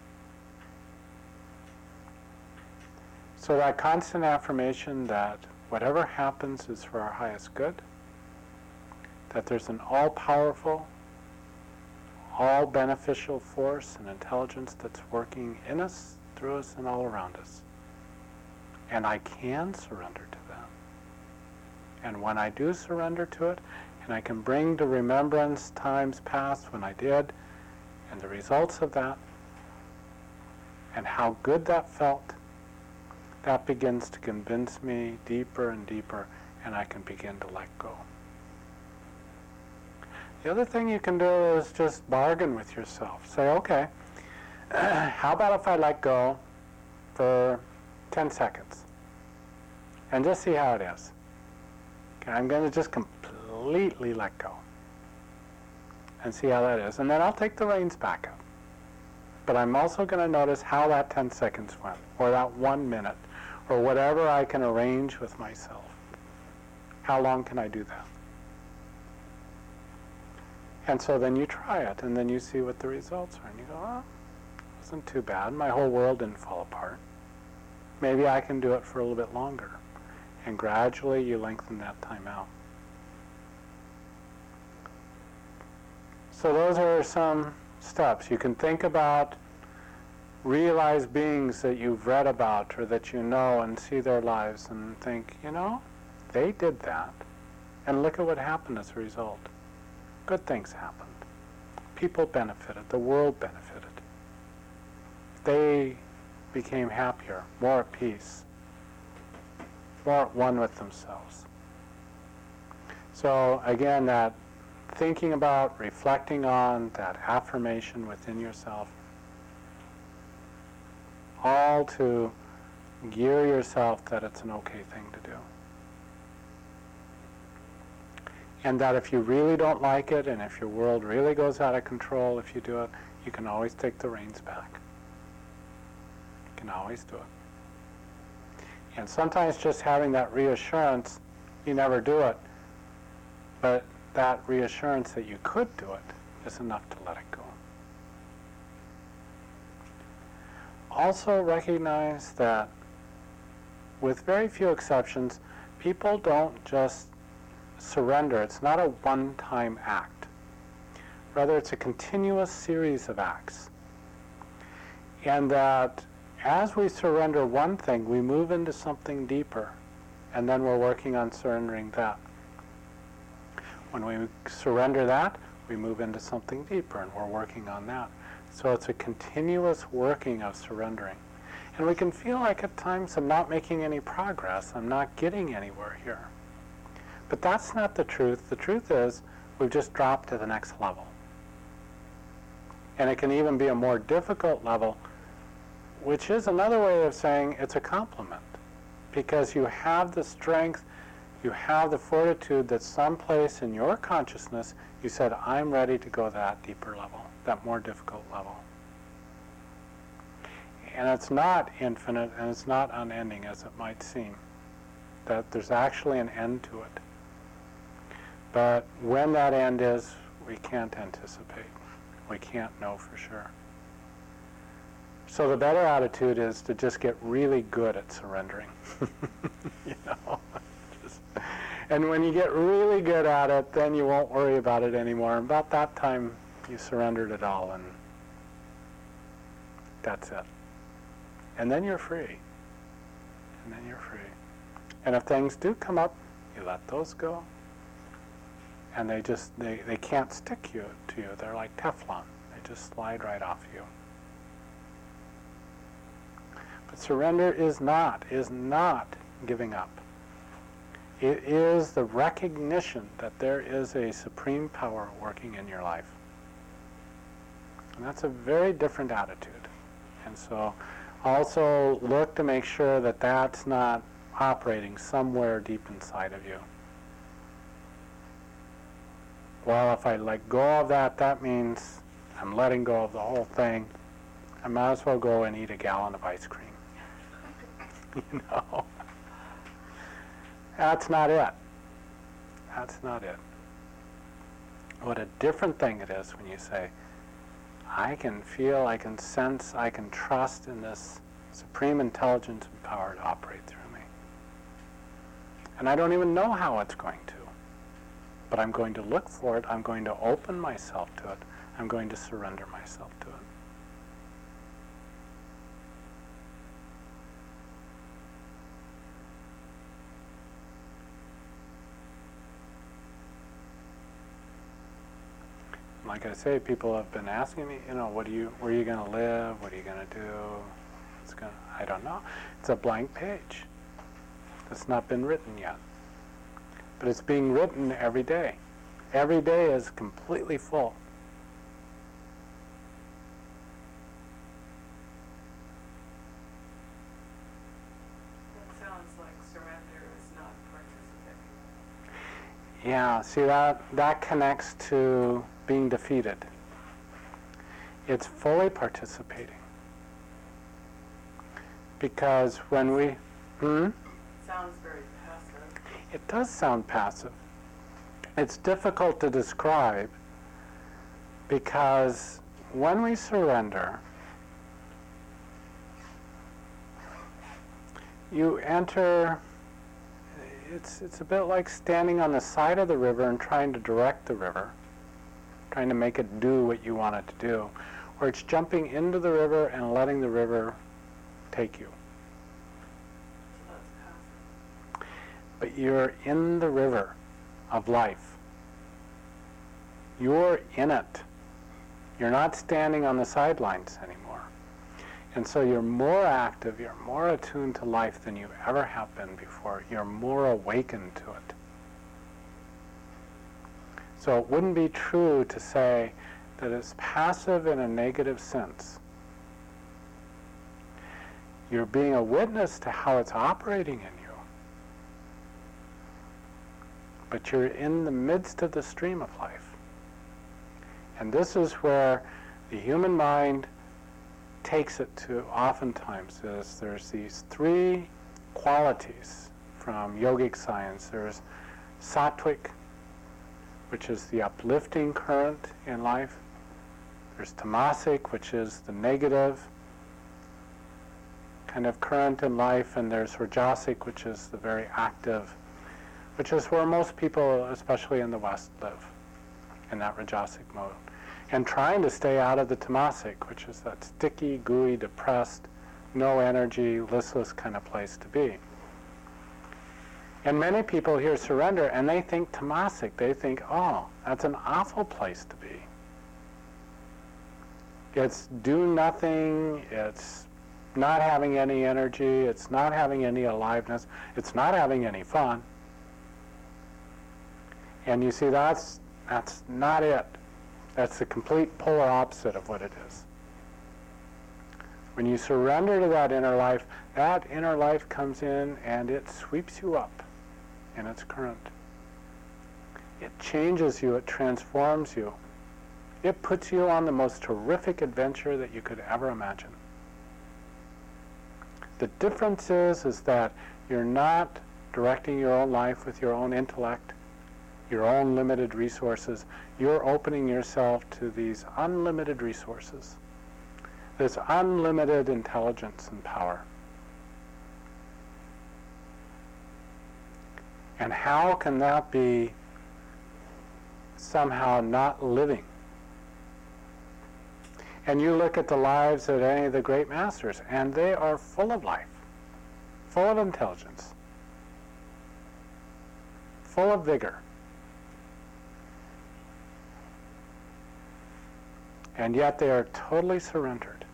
So that constant affirmation that whatever happens is for our highest good, that there's an all-powerful, all-beneficial force and intelligence that's working in us, through us, and all around us. And I can surrender to that. And when I do surrender to it, and I can bring to remembrance times past when I did, and the results of that, and how good that felt, that begins to convince me deeper and deeper, and I can begin to let go. The other thing you can do is just bargain with yourself. Say, okay, how about if I let go for 10 seconds? And just see how it is. Okay, I'm going to just completely let go. And see how that is. And then I'll take the reins back up. But I'm also going to notice how that 10 seconds went, or that 1 minute, or whatever I can arrange with myself. How long can I do that? And so then you try it, and then you see what the results are. And you go, oh, it wasn't too bad. My whole world didn't fall apart. Maybe I can do it for a little bit longer. And gradually you lengthen that time out. So those are some steps. You can think about realized beings that you've read about or that you know and see their lives and think, they did that. And look at what happened as a result. Good things happened. People benefited. The world benefited. They became happier, more at peace, more at one with themselves. So again, that thinking about, reflecting on, that affirmation within yourself, all to gear yourself that it's an okay thing to do. And that if you really don't like it, and if your world really goes out of control if you do it, you can always take the reins back. You can always do it. And sometimes just having that reassurance, you never do it, but that reassurance that you could do it is enough to let it go. Also recognize that, with very few exceptions, people don't just surrender. It's not a one-time act. Rather, it's a continuous series of acts. And that as we surrender one thing, we move into something deeper, and then we're working on surrendering that. When we surrender that, we move into something deeper, and we're working on that. So it's a continuous working of surrendering. And we can feel like at times I'm not making any progress, I'm not getting anywhere here. But that's not the truth. The truth is we've just dropped to the next level. And it can even be a more difficult level, which is another way of saying it's a compliment. Because you have the strength, you have the fortitude that someplace in your consciousness you said, I'm ready to go that deeper level, that more difficult level. And it's not infinite and it's not unending as it might seem. That there's actually an end to it. But when that end is, we can't anticipate. We can't know for sure. So the better attitude is to just get really good at surrendering. And when you get really good at it, then you won't worry about it anymore. About that time, you surrendered it all, and That's it. And then you're free. And then you're free. And if things do come up, you let those go. And they can't stick to you. They're like Teflon. They just slide right off you. But surrender is not giving up. It is the recognition that there is a supreme power working in your life. And that's a very different attitude. And so also look to make sure that that's not operating somewhere deep inside of you. Well, if I let go of that, that means I'm letting go of the whole thing. I might as well go and eat a gallon of ice cream. You know? That's not it. That's not it. What a different thing it is when you say, I can feel, I can sense, I can trust in this supreme intelligence and power to operate through me. And I don't even know how it's going to. But I'm going to look for it. I'm going to open myself to it. I'm going to surrender myself to it. Like I say, people have been asking me, where are you going to live? What are you going to do? I don't know. It's a blank page. It's not been written yet. But it's being written every day. Every day is completely full. That sounds like surrender is not participating. Yeah, see that connects to being defeated. It's fully participating. Because when we... Sounds very passive. It does sound passive. It's difficult to describe because when we surrender, you enter, it's a bit like standing on the side of the river and trying to direct the river, trying to make it do what you want it to do, or it's jumping into the river and letting the river take you. So that's passive. But you're in the river of life. You're in it. You're not standing on the sidelines anymore. And so you're more active, you're more attuned to life than you ever have been before. You're more awakened to it. So it wouldn't be true to say that it's passive in a negative sense. You're being a witness to how it's operating in you. But you're in the midst of the stream of life. And this is where the human mind takes it to oftentimes is there's these three qualities from yogic science. There's sattvic, which is the uplifting current in life. There's tamasic, which is the negative kind of current in life. And there's rajasic, which is the very active, which is where most people, especially in the West, live, in that rajasic mode. And trying to stay out of the tamasic, which is that sticky, gooey, depressed, no energy, listless kind of place to be. And many people hear surrender and they think tamasic. They think, oh, that's an awful place to be. It's do nothing, it's not having any energy, it's not having any aliveness, it's not having any fun. And you see, that's not it. That's the complete polar opposite of what it is. When you surrender to that inner life comes in and it sweeps you up in its current. It changes you, it transforms you. It puts you on the most terrific adventure that you could ever imagine. The difference is that you're not directing your own life with your own intellect, your own limited resources. You're opening yourself to these unlimited resources, this unlimited intelligence and power. And how can that be somehow not living? And you look at the lives of any of the great masters, and they are full of life, full of intelligence, full of vigor. And yet they are totally surrendered.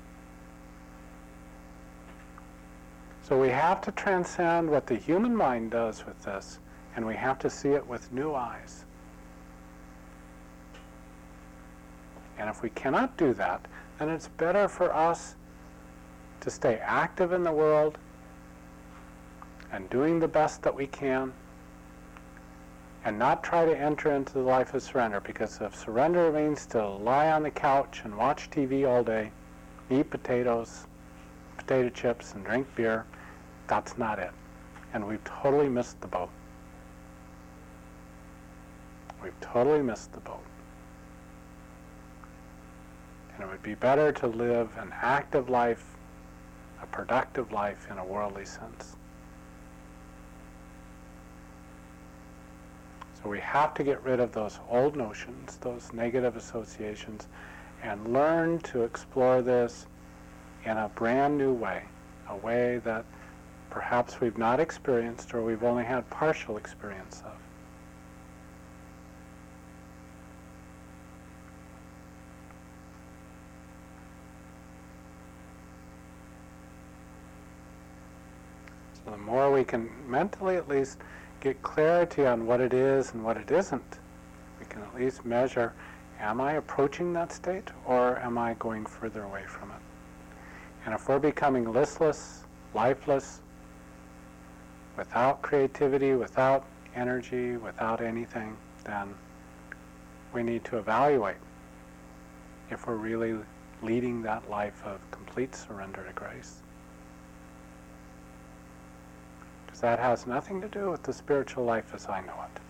So we have to transcend what the human mind does with this, and we have to see it with new eyes. And if we cannot do that, then it's better for us to stay active in the world and doing the best that we can and not try to enter into the life of surrender, because if surrender means to lie on the couch and watch TV all day, eat potatoes, potato chips, and drink beer, that's not it. And we've totally missed the boat. We've totally missed the boat. And it would be better to live an active life, a productive life in a worldly sense. So we have to get rid of those old notions, those negative associations, and learn to explore this in a brand new way, a way that perhaps we've not experienced or we've only had partial experience of. So the more we can mentally at least get clarity on what it is and what it isn't, we can at least measure, am I approaching that state or am I going further away from it? And if we're becoming listless, lifeless, without creativity, without energy, without anything, then we need to evaluate if we're really leading that life of complete surrender to grace. Because that has nothing to do with the spiritual life as I know it.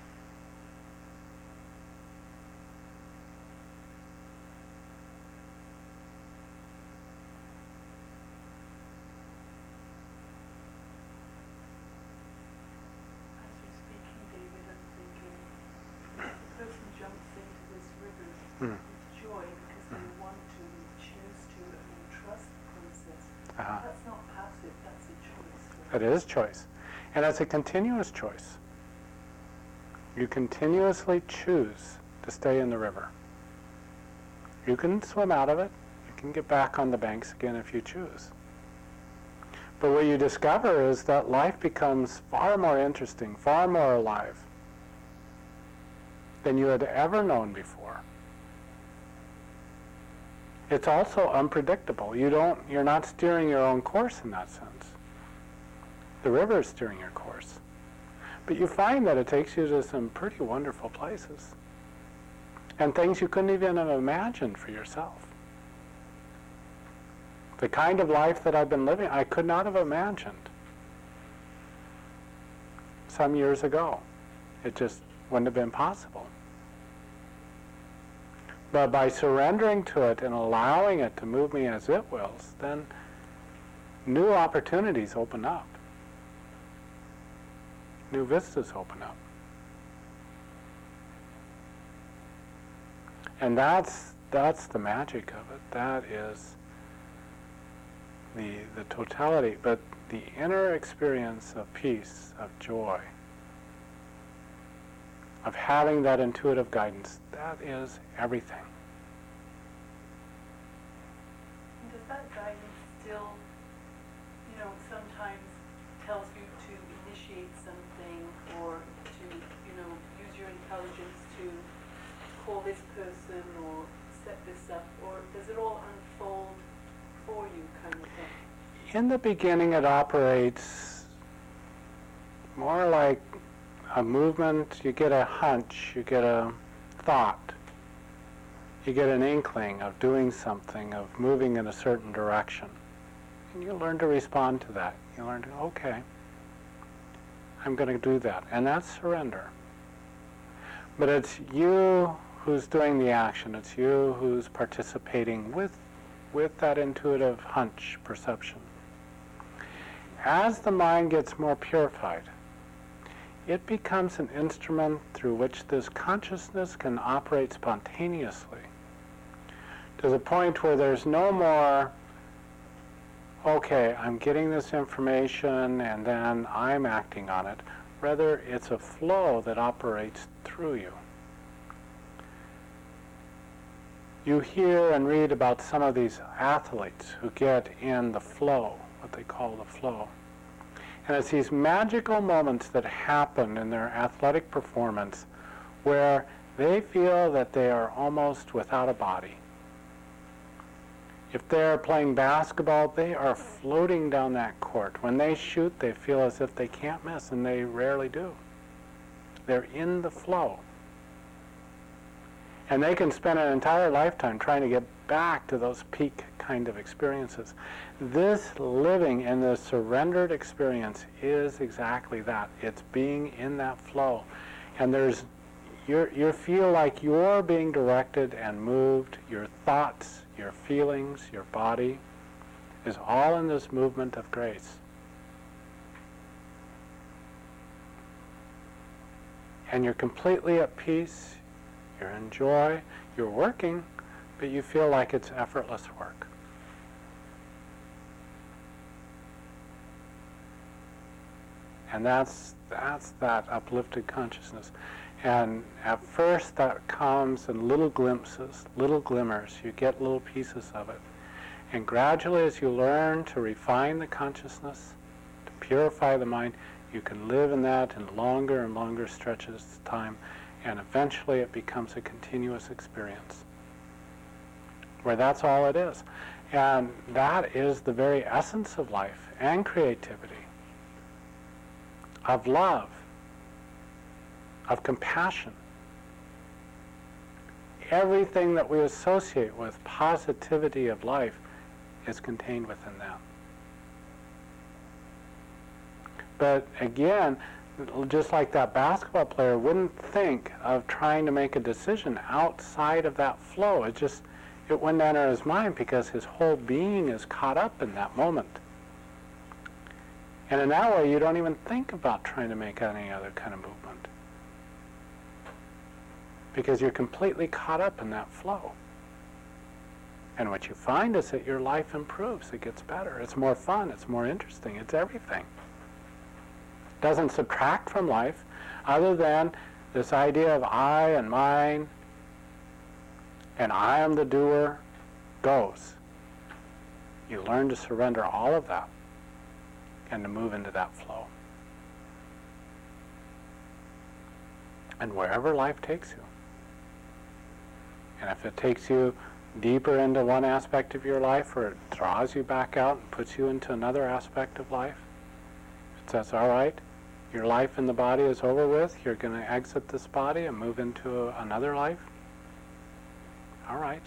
With joy because they want to, choose to, and trust the process. That's not passive, that's a choice. It is choice. And it's a continuous choice. You continuously choose to stay in the river. You can swim out of it. You can get back on the banks again if you choose. But what you discover is that life becomes far more interesting, far more alive than you had ever known before. It's also unpredictable. You're not steering your own course in that sense. The river is steering your course. But you find that it takes you to some pretty wonderful places. And things you couldn't even have imagined for yourself. The kind of life that I've been living, I could not have imagined some years ago. It just wouldn't have been possible. But by surrendering to it and allowing it to move me as it wills, then new opportunities open up. New vistas open up. And that's the magic of it. That is the totality. But the inner experience of peace, of joy, of having that intuitive guidance, that is everything. And does that guidance still, sometimes tells you to initiate something or to, use your intelligence to call this person or set this up, or does it all unfold for you kind of thing? In the beginning, it operates more like a movement. You get a hunch, you get a thought, you get an inkling of doing something, of moving in a certain direction. And you learn to respond to that. You learn to, okay, I'm going to do that. And that's surrender. But it's you who's doing the action. It's you who's participating with that intuitive hunch perception. As the mind gets more purified, it becomes an instrument through which this consciousness can operate spontaneously to the point where there's no more, okay, I'm getting this information and then I'm acting on it. Rather, it's a flow that operates through you. You hear and read about some of these athletes who get in the flow, what they call the flow. And it's these magical moments that happen in their athletic performance where they feel that they are almost without a body. If they're playing basketball, they are floating down that court. When they shoot, they feel as if they can't miss, and they rarely do. They're in the flow. And they can spend an entire lifetime trying to get back to those peak kind of experiences. This living in the surrendered experience is exactly that. It's being in that flow. And you feel like you're being directed and moved. Your thoughts, your feelings, your body is all in this movement of grace. And you're completely at peace. You're in joy, you're working, but you feel like it's effortless work. And that's that uplifted consciousness. And at first that comes in little glimpses, little glimmers. You get little pieces of it. And gradually as you learn to refine the consciousness, to purify the mind, you can live in that in longer and longer stretches of time. And eventually it becomes a continuous experience where that's all it is. And that is the very essence of life and creativity, of love, of compassion. Everything that we associate with positivity of life is contained within that. But again, just like that basketball player wouldn't think of trying to make a decision outside of that flow. It wouldn't enter his mind because his whole being is caught up in that moment. And in that way, you don't even think about trying to make any other kind of movement because you're completely caught up in that flow. And what you find is that your life improves. It gets better. It's more fun. It's more interesting. It's everything. Doesn't subtract from life other than this idea of I and mine and I am the doer goes. You learn to surrender all of that and to move into that flow. And wherever life takes you. And if it takes you deeper into one aspect of your life or it draws you back out and puts you into another aspect of life, it says, all right, your life in the body is over with. You're going to exit this body and move into another life. All right.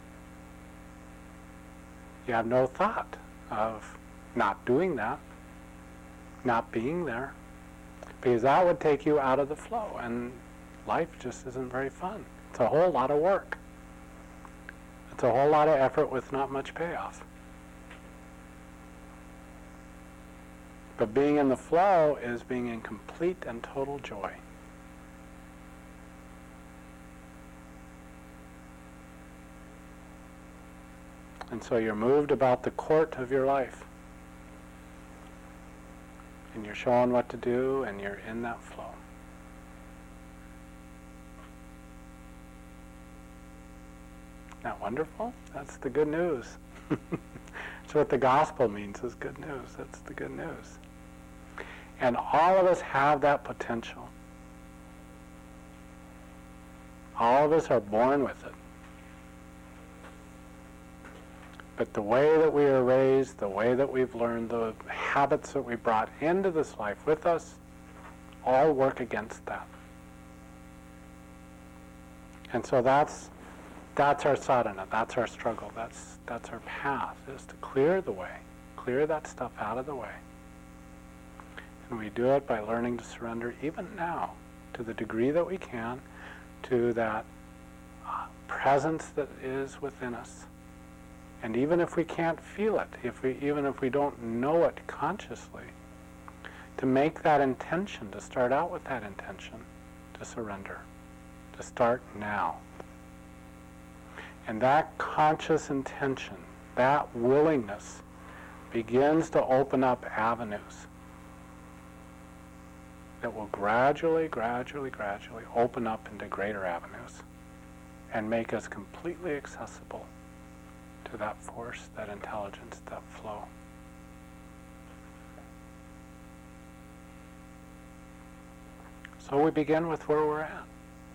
You have no thought of not doing that, not being there, because that would take you out of the flow, and life just isn't very fun. It's a whole lot of work. It's a whole lot of effort with not much payoff. But being in the flow is being in complete and total joy. And so you're moved about the court of your life. And you're shown what to do, and you're in that flow. Isn't that wonderful? That's the good news. That's what the gospel means, is good news. That's the good news. And all of us have that potential. All of us are born with it. But the way that we are raised, the way that we've learned, the habits that we brought into this life with us, all work against that. And so that's our sadhana, that's our struggle, that's our path, is to clear the way, clear that stuff out of the way. And we do it by learning to surrender even now, to the degree that we can, to that presence that is within us. And even if we can't feel it, even if we don't know it consciously, to make that intention, to start out with that intention, to surrender, to start now. And that conscious intention, that willingness, begins to open up avenues that will gradually open up into greater avenues and make us completely accessible to that force, that intelligence, that flow. So we begin with where we're at.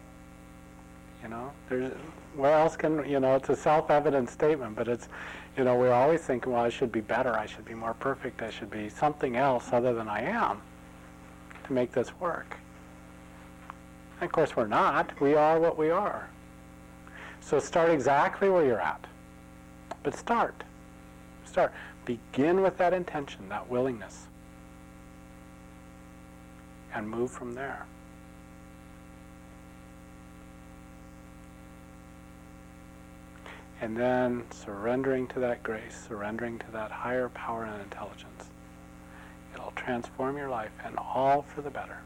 Where else can, it's a self-evident statement, but it's, we're always thinking, well, I should be better, I should be more perfect, I should be something else other than I am to make this work. And of course we're not. We are what we are. So start exactly where you're at. But start. Begin with that intention, that willingness. And move from there. And then surrendering to that grace, surrendering to that higher power and intelligence. It'll transform your life, and all for the better.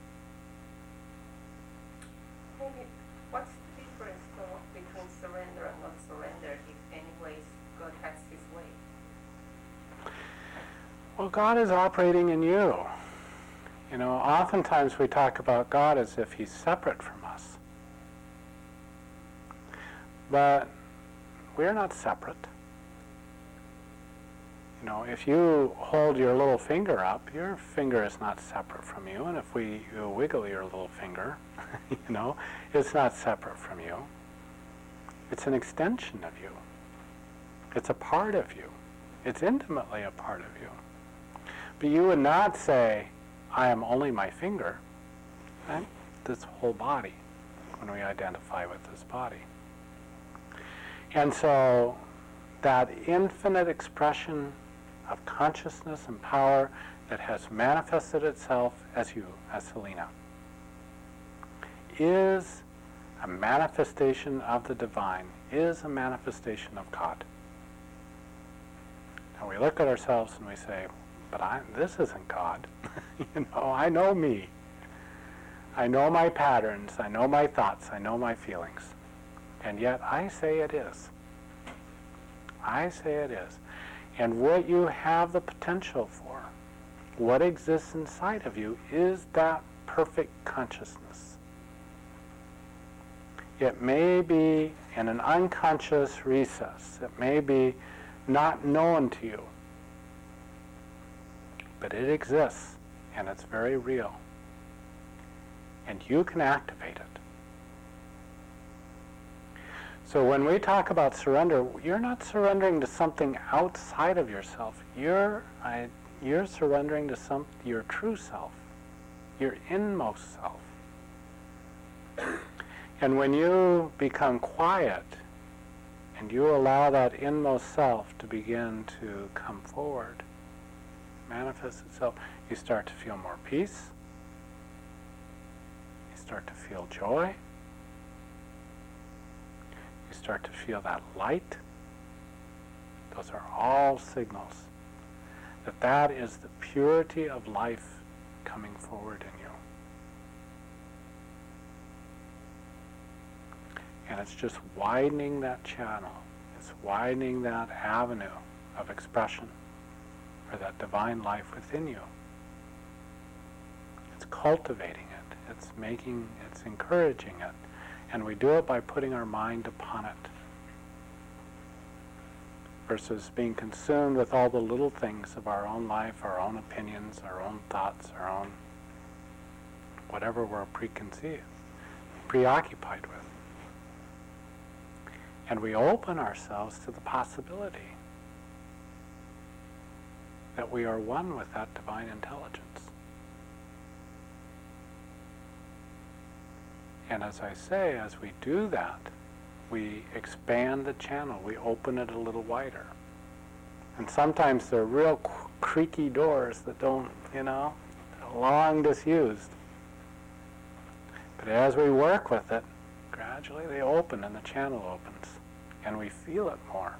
Maybe, what's the difference between surrender and not surrender if anyways God has his way? Well, God is operating in you. Oftentimes we talk about God as if he's separate from us. But we're not separate. If you hold your little finger up, your finger is not separate from you. And if you wiggle your little finger, it's not separate from you. It's an extension of you. It's a part of you. It's intimately a part of you. But you would not say, I am only my finger. I'm this whole body when we identify with this body. And so that infinite expression of consciousness and power that has manifested itself as you, as Helena, is a manifestation of the divine, is a manifestation of God. Now we look at ourselves and we say, but this isn't God. I know me. I know my patterns, I know my thoughts, I know my feelings. And yet I say it is. I say it is. And what you have the potential for, what exists inside of you, is that perfect consciousness. It may be in an unconscious recess. It may be not known to you. But it exists, and it's very real. And you can activate it. So when we talk about surrender, you're not surrendering to something outside of yourself. You're surrendering to your true self, your inmost self. And when you become quiet and you allow that inmost self to begin to come forward, manifest itself, you start to feel more peace. You start to feel joy. You start to feel that light. Those are all signals that is the purity of life coming forward in you. And it's just widening that channel. It's widening that avenue of expression for that divine life within you. It's cultivating it. It's encouraging it. And we do it by putting our mind upon it versus being consumed with all the little things of our own life, our own opinions, our own thoughts, our own whatever we're preoccupied with. And we open ourselves to the possibility that we are one with that divine intelligence. And as I say, as we do that, we expand the channel. We open it a little wider. And sometimes they're real creaky doors that don't, long disused. But as we work with it, gradually they open and the channel opens. And we feel it more.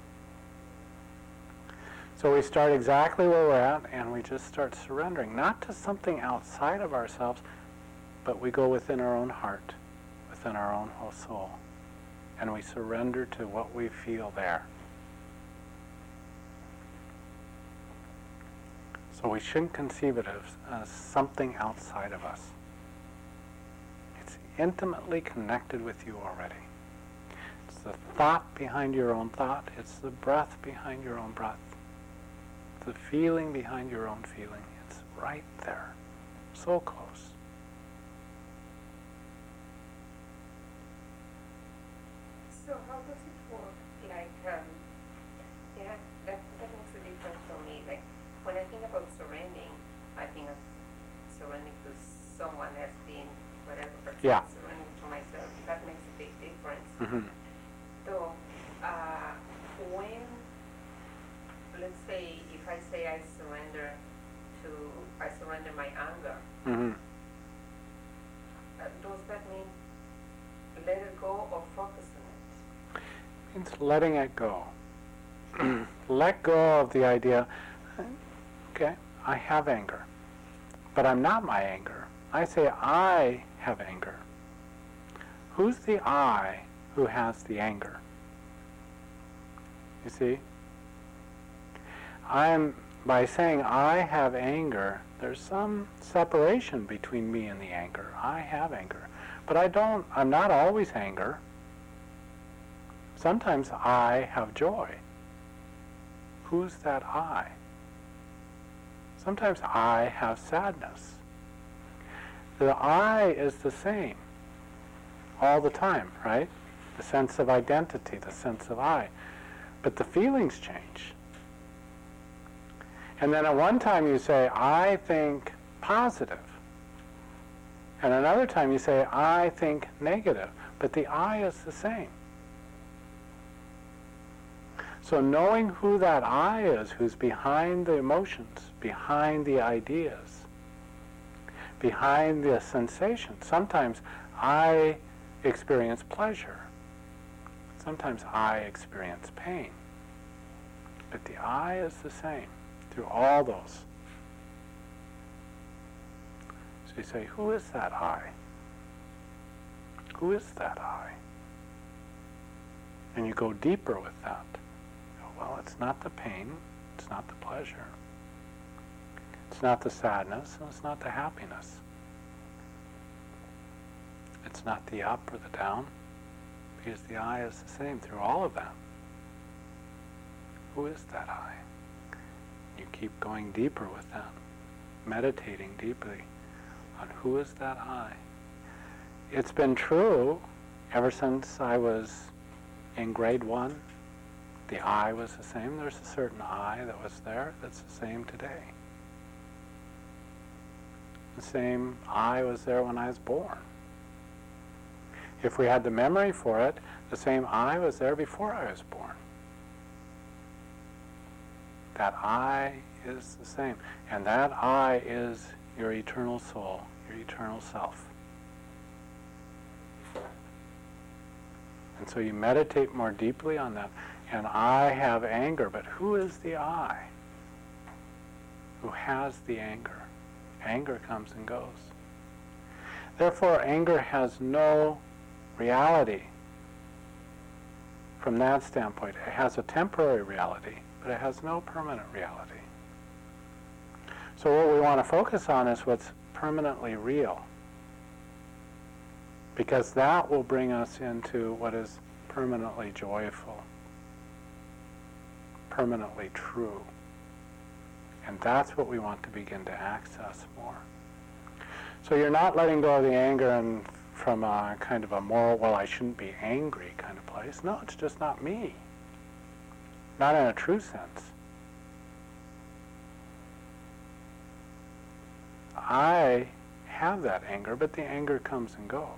So we start exactly where we're at, and we just start surrendering, not to something outside of ourselves, but we go within our own heart, within our own whole soul, and we surrender to what we feel there. So we shouldn't conceive it as something outside of us. It's intimately connected with you already. It's the thought behind your own thought. It's the breath behind your own breath. The feeling behind your own feeling. It's right there. So close. So how does it work? Like, yeah, that makes a difference for me. Like, when I think about surrendering, I think of surrendering to someone else being whatever person. Yeah. Surrendering to myself. That makes a big difference. Mm-hmm. So, when, let's say, if I say I surrender my anger, Mm-hmm. does that mean let it go or focus on it? Means letting it go. Let go of the idea, okay, I have anger, but I'm not my anger. I say I have anger. Who's the I who has the anger? You see? By saying I have anger, there's some separation between me and the anger. I have anger. But I'm not always anger. Sometimes I have joy. Who's that I? Sometimes I have sadness. The I is the same all the time, right? The sense of identity, the sense of I. But the feelings change. And then at one time you say, I think positive. And another time you say, I think negative. But the I is the same. So knowing who that I is, who's behind the emotions, behind the ideas, behind the sensations. Sometimes I experience pleasure. Sometimes I experience pain. But the I is the same through all those. So you say, who is that I? Who is that I? And you go deeper with that. Well, it's not the pain, it's not the pleasure, it's not the sadness, and it's not the happiness. It's not the up or the down, because the I is the same through all of that. Who is that I? You keep going deeper with that, meditating deeply on who is that I. It's been true ever since I was in grade 1. The I was the same. There's a certain I that was there that's the same today. The same I was there when I was born. If we had the memory for it, the same I was there before I was born. That I is the same. And that I is your eternal soul, your eternal self. And so you meditate more deeply on that. And I have anger, but who is the I who has the anger? Anger comes and goes. Therefore, anger has no reality. From that standpoint, it has a temporary reality, but it has no permanent reality. So what we want to focus on is what's permanently real, because that will bring us into what is permanently joyful, permanently true. And that's what we want to begin to access more. So you're not letting go of the anger and from a kind of a moral, well, I shouldn't be angry kind of place. No, it's just not me. Not in a true sense. I have that anger, but the anger comes and goes.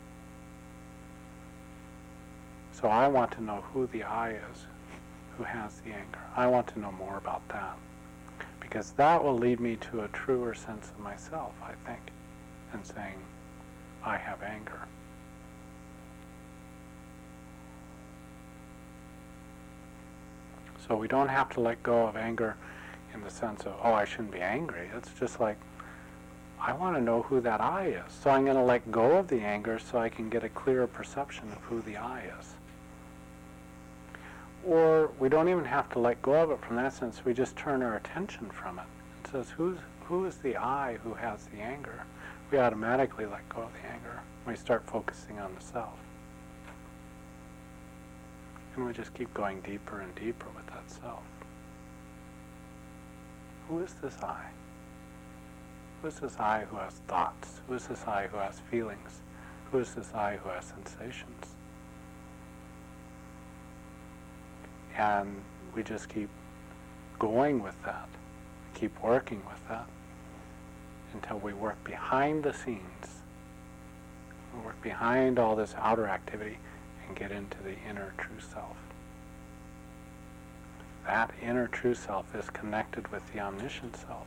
So I want to know who the I is, who has the anger. I want to know more about that, because that will lead me to a truer sense of myself, I think, than saying, I have anger. So we don't have to let go of anger in the sense of, oh, I shouldn't be angry. It's just like, I want to know who that I is. So I'm going to let go of the anger so I can get a clearer perception of who the I is. Or we don't even have to let go of it from that sense. We just turn our attention from it. It says, who is the I who has the anger? We automatically let go of the anger. We start focusing on the self. And we just keep going deeper and deeper with that self. Who is this I? Who is this I who has thoughts? Who is this I who has feelings? Who is this I who has sensations? And we just keep going with that, keep working with that, until we work behind the scenes. We work behind all this outer activity and get into the inner true self. That inner true self is connected with the omniscient self.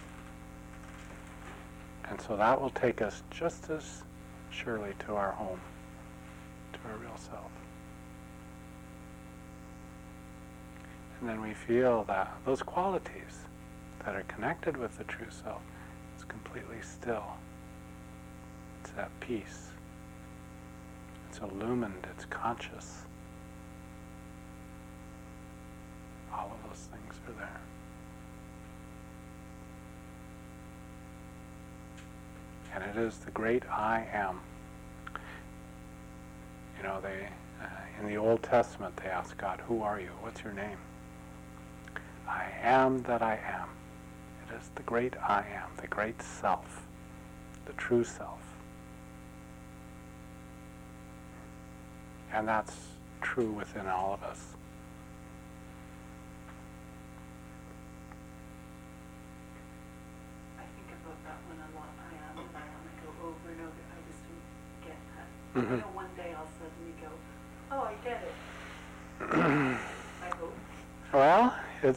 And so that will take us just as surely to our home, to our real self. And then we feel that those qualities that are connected with the true self is completely still. It's at peace. It's illumined, it's conscious. All of those things are there. And it is the great I am. You know, in the Old Testament they ask God, who are you? What's your name? I am that I am. It is the great I am, the great self, the true self. And that's true within all of us. I think about that one a lot. I am and I am. I go over and over. I just don't get that. Mm-hmm. You know, one day I'll suddenly go, oh, I get it. I hope. Well,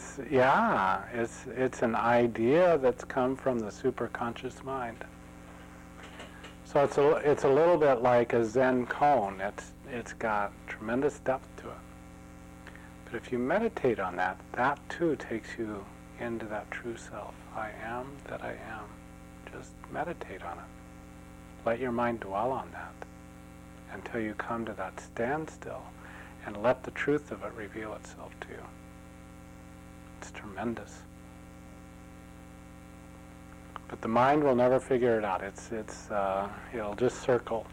it's an idea that's come from the superconscious mind. So it's a little bit like a Zen cone. It's got tremendous depth to it. But if you meditate on that, that too takes you into that true self. I am that I am. Just meditate on it. Let your mind dwell on that until you come to that standstill and let the truth of it reveal itself to you. It's tremendous. But the mind will never figure it out. It'll just circle.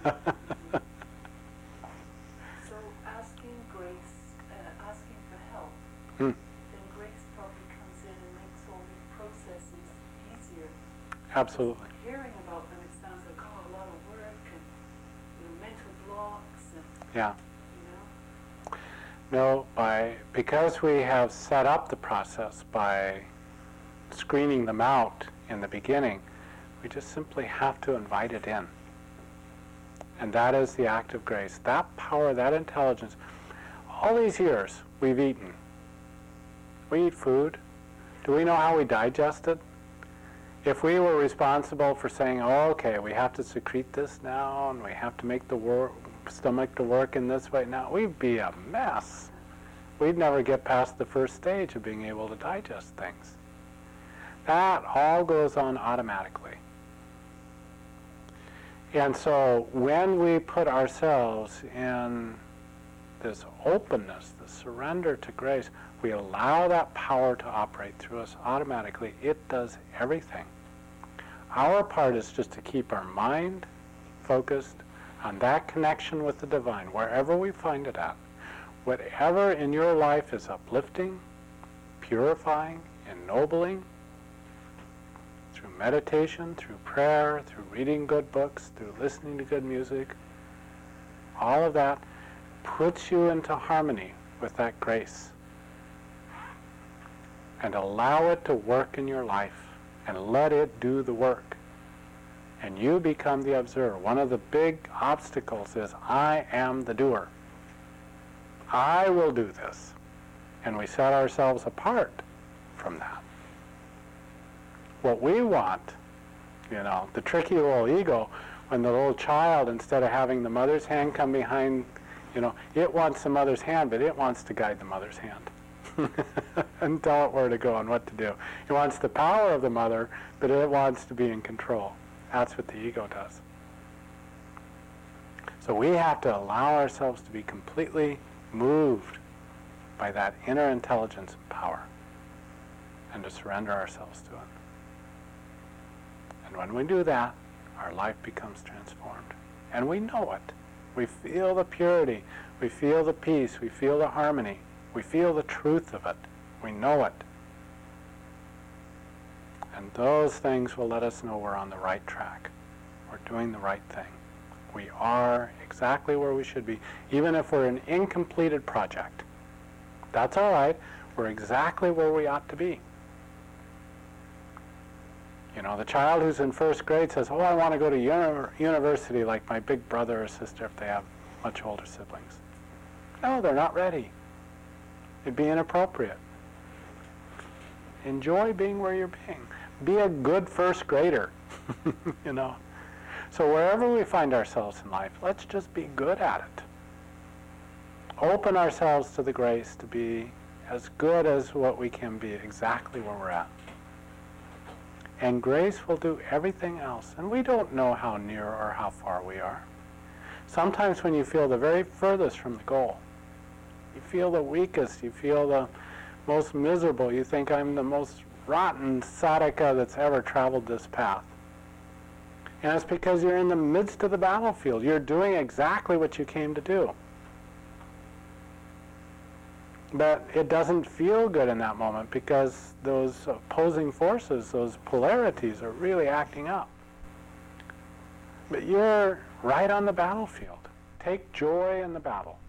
So asking grace, asking for help, Hmm. then grace probably comes in and makes all these processes easier. Absolutely. Hearing about them, it sounds like, oh, a lot of work and mental blocks and, Yeah. you know. No, because we have set up the process by screening them out in the beginning, we just simply have to invite it in. And that is the act of grace. That power, that intelligence. All these years we've eaten. We eat food. Do we know how we digest it? If we were responsible for saying, oh, okay, we have to secrete this now and we have to make the stomach to work in this way now, we'd be a mess. We'd never get past the first stage of being able to digest things. That all goes on automatically. And so when we put ourselves in this openness, the surrender to grace, we allow that power to operate through us automatically. It does everything. Our part is just to keep our mind focused on that connection with the divine, wherever we find it at. Whatever in your life is uplifting, purifying, ennobling, through meditation, through prayer, through reading good books, through listening to good music, all of that puts you into harmony with that grace. And allow it to work in your life and let it do the work. And you become the observer. One of the big obstacles is I am the doer. I will do this. And we set ourselves apart from that. What we want, the tricky little ego, when the little child, instead of having the mother's hand come behind, it wants the mother's hand, but it wants to guide the mother's hand and tell it where to go and what to do. It wants the power of the mother, but it wants to be in control. That's what the ego does. So we have to allow ourselves to be completely moved by that inner intelligence and power, and to surrender ourselves to it. And when we do that, our life becomes transformed. And we know it. We feel the purity. We feel the peace. We feel the harmony. We feel the truth of it. We know it. And those things will let us know we're on the right track. We're doing the right thing. We are exactly where we should be, even if we're an incompleted project. That's all right. We're exactly where we ought to be. You know, the child who's in first grade says, oh, I want to go to university like my big brother or sister if they have much older siblings. No, they're not ready. It'd be inappropriate. Enjoy being where you're being. Be a good first grader, you know. So wherever we find ourselves in life, let's just be good at it. Open ourselves to the grace to be as good as what we can be, exactly where we're at. And grace will do everything else. And we don't know how near or how far we are. Sometimes when you feel the very furthest from the goal, you feel the weakest, you feel the most miserable, you think I'm the most rotten sadhaka that's ever traveled this path. And it's because you're in the midst of the battlefield. You're doing exactly what you came to do. But it doesn't feel good in that moment because those opposing forces, those polarities are really acting up. But you're right on the battlefield. Take joy in the battle.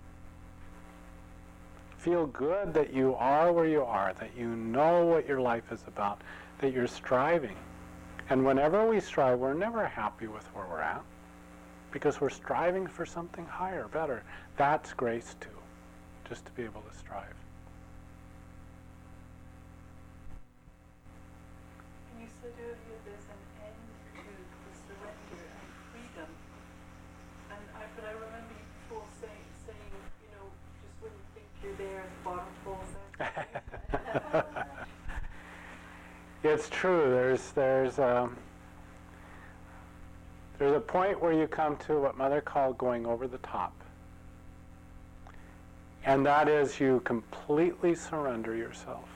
Feel good that you are where you are, that you know what your life is about, that you're striving. And whenever we strive, we're never happy with where we're at because we're striving for something higher, better. That's grace too. Just to be able to strive. And you said earlier there's an end to the surrender and freedom. But I remember you before saying, you know, just when you think you're there and the bottom falls out. It's true. There's a point where you come to what Mother called going over the top. And that is you completely surrender yourself.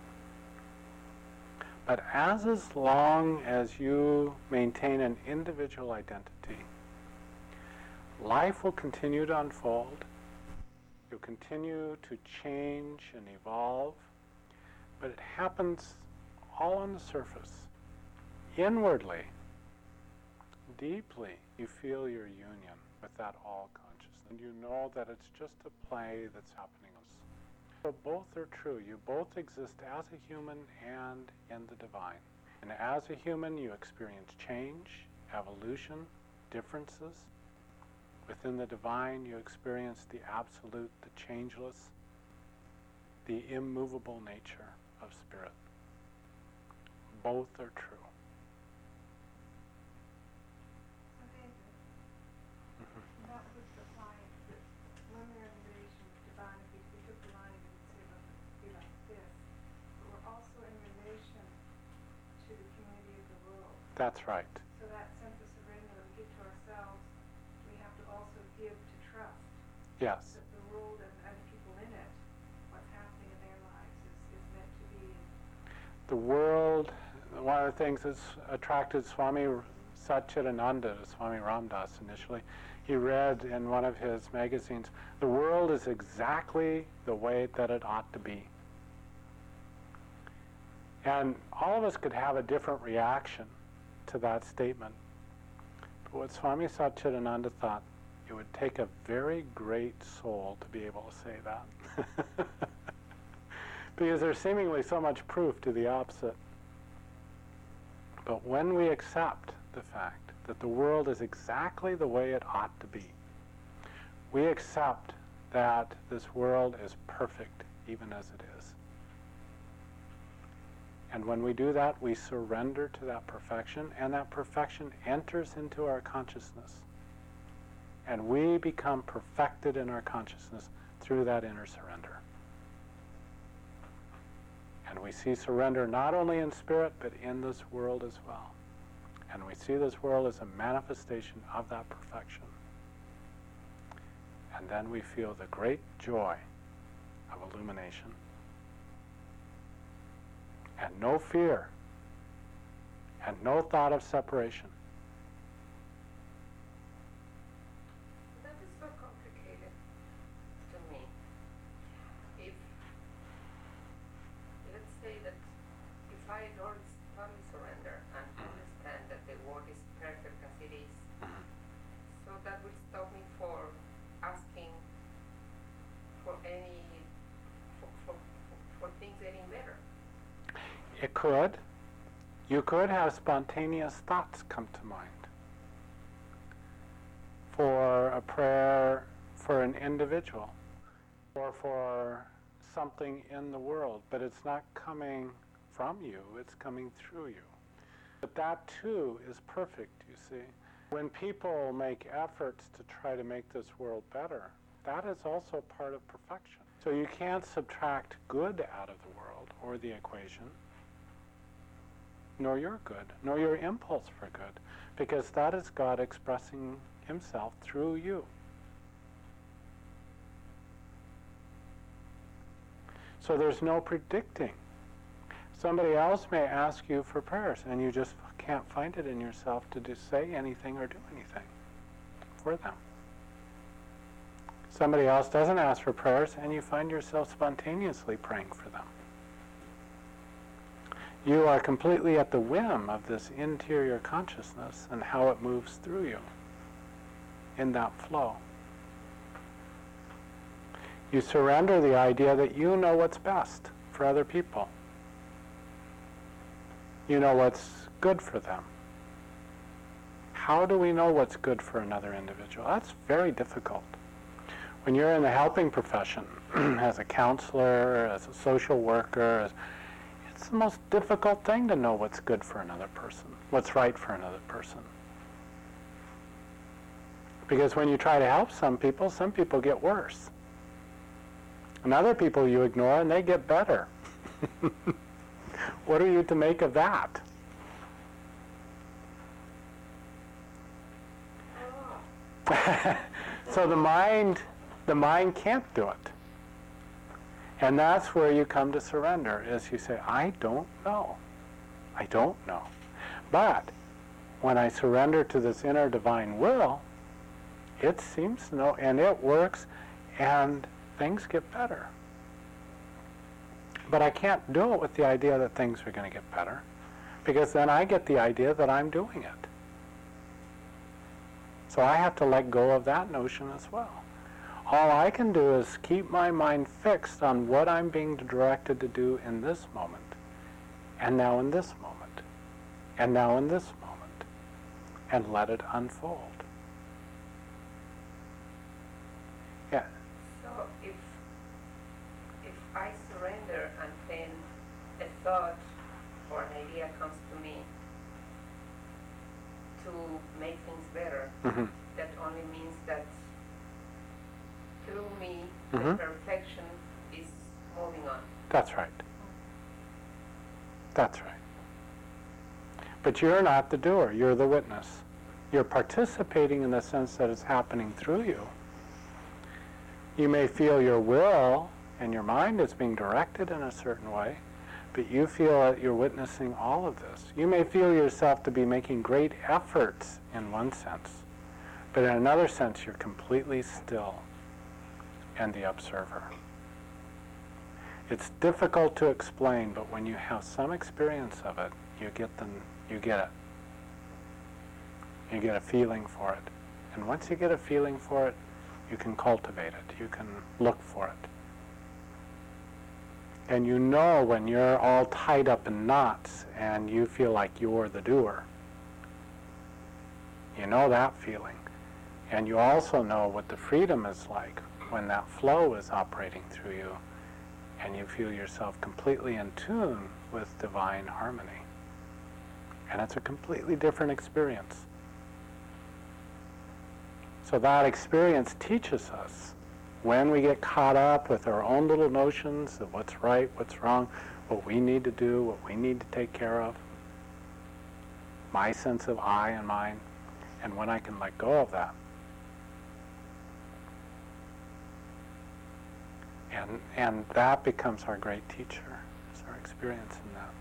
But as long as you maintain an individual identity, life will continue to unfold. You'll continue to change and evolve. But it happens all on the surface. Inwardly, deeply, you feel your union with that all consciousness. And you know that it's just a play that's happening. So both are true. You both exist as a human and in the divine. And as a human, you experience change, evolution, differences. Within the divine, you experience the absolute, the changeless, the immovable nature of spirit. Both are true. So David, that would apply that when we're in relation with divine, if we took the line and say, look, it'd be like this, but we're also in relation to the community of the world. That's right. So that sense of surrender that we give to ourselves, we have to also give to trust. Yes. That the world and the people in it, what's happening in their lives is meant to be. The world, one of the things that's attracted Swami Satchidananda to Swami Ramdas initially, he read in one of his magazines, the world is exactly the way that it ought to be. And all of us could have a different reaction to that statement. But what Swami Satchidananda thought, it would take a very great soul to be able to say that. Because there's seemingly so much proof to the opposite. But when we accept the fact that the world is exactly the way it ought to be, we accept that this world is perfect even as it is. And when we do that, we surrender to that perfection, and that perfection enters into our consciousness. And we become perfected in our consciousness through that inner surrender. And we see surrender not only in spirit, but in this world as well. And we see this world as a manifestation of that perfection. And then we feel the great joy of illumination. And no fear. And no thought of separation. That is so complicated to me. If, let's say that if I don't totally surrender and understand that the world is perfect as it is, so that would stop me for asking for any, for things getting better. It could. You could have spontaneous thoughts come to mind for a prayer for an individual or for something in the world, but it's not coming from you, it's coming through you. But that too is perfect, you see. When people make efforts to try to make this world better, that is also part of perfection. So you can't subtract good out of the world or the equation, nor your good, nor your impulse for good, because that is God expressing himself through you. So there's no predicting. Somebody else may ask you for prayers, and you just can't find it in yourself to just say anything or do anything for them. Somebody else doesn't ask for prayers, and you find yourself spontaneously praying for them. You are completely at the whim of this interior consciousness and how it moves through you in that flow. You surrender the idea that you know what's best for other people. You know what's good for them. How do we know what's good for another individual? That's very difficult. When you're in the helping profession, as a counselor, as a social worker, it's the most difficult thing to know what's good for another person, what's right for another person. Because when you try to help some people get worse. And other people you ignore and they get better. What are you to make of that? So the mind can't do it. And that's where you come to surrender, is you say, I don't know. I don't know. But when I surrender to this inner divine will, it seems to know, and it works, and things get better. But I can't do it with the idea that things are going to get better, because then I get the idea that I'm doing it. So I have to let go of that notion as well. All I can do is keep my mind fixed on what I'm being directed to do in this moment, and now in this moment, and now in this moment, and let it unfold. Yeah. So if I surrender and then a thought or an idea comes to me to make things better, Mm-hmm. that only means that through me, Mhm. the perfection is moving on. That's right. That's right. But you're not the doer, you're the witness. You're participating in the sense that it's happening through you. You may feel your will and your mind is being directed in a certain way, but you feel that you're witnessing all of this. You may feel yourself to be making great efforts in one sense, but in another sense you're completely still and the observer. It's difficult to explain, but when you have some experience of it, you get it. You get a feeling for it. And once you get a feeling for it, you can cultivate it. You can look for it. And you know when you're all tied up in knots and you feel like you're the doer. You know that feeling. And you also know what the freedom is like when that flow is operating through you and you feel yourself completely in tune with divine harmony. And it's a completely different experience. So that experience teaches us when we get caught up with our own little notions of what's right, what's wrong, what we need to do, what we need to take care of, my sense of I and mine, and when I can let go of that. And that becomes our great teacher, is our experience in that.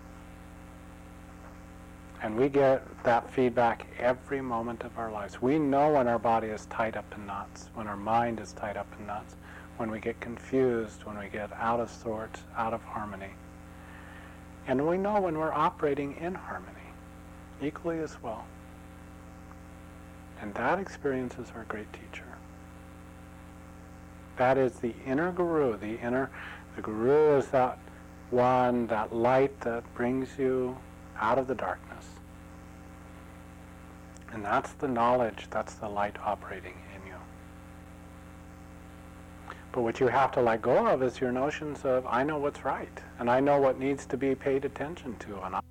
And we get that feedback every moment of our lives. We know when our body is tied up in knots, when our mind is tied up in knots, when we get confused, when we get out of sorts, out of harmony. And we know when we're operating in harmony, equally as well. And that experience is our great teacher. That is the inner guru. The guru is that one, that light that brings you out of the darkness. And that's the knowledge, that's the light operating in you. But what you have to let go of is your notions of, I know what's right, and I know what needs to be paid attention to, and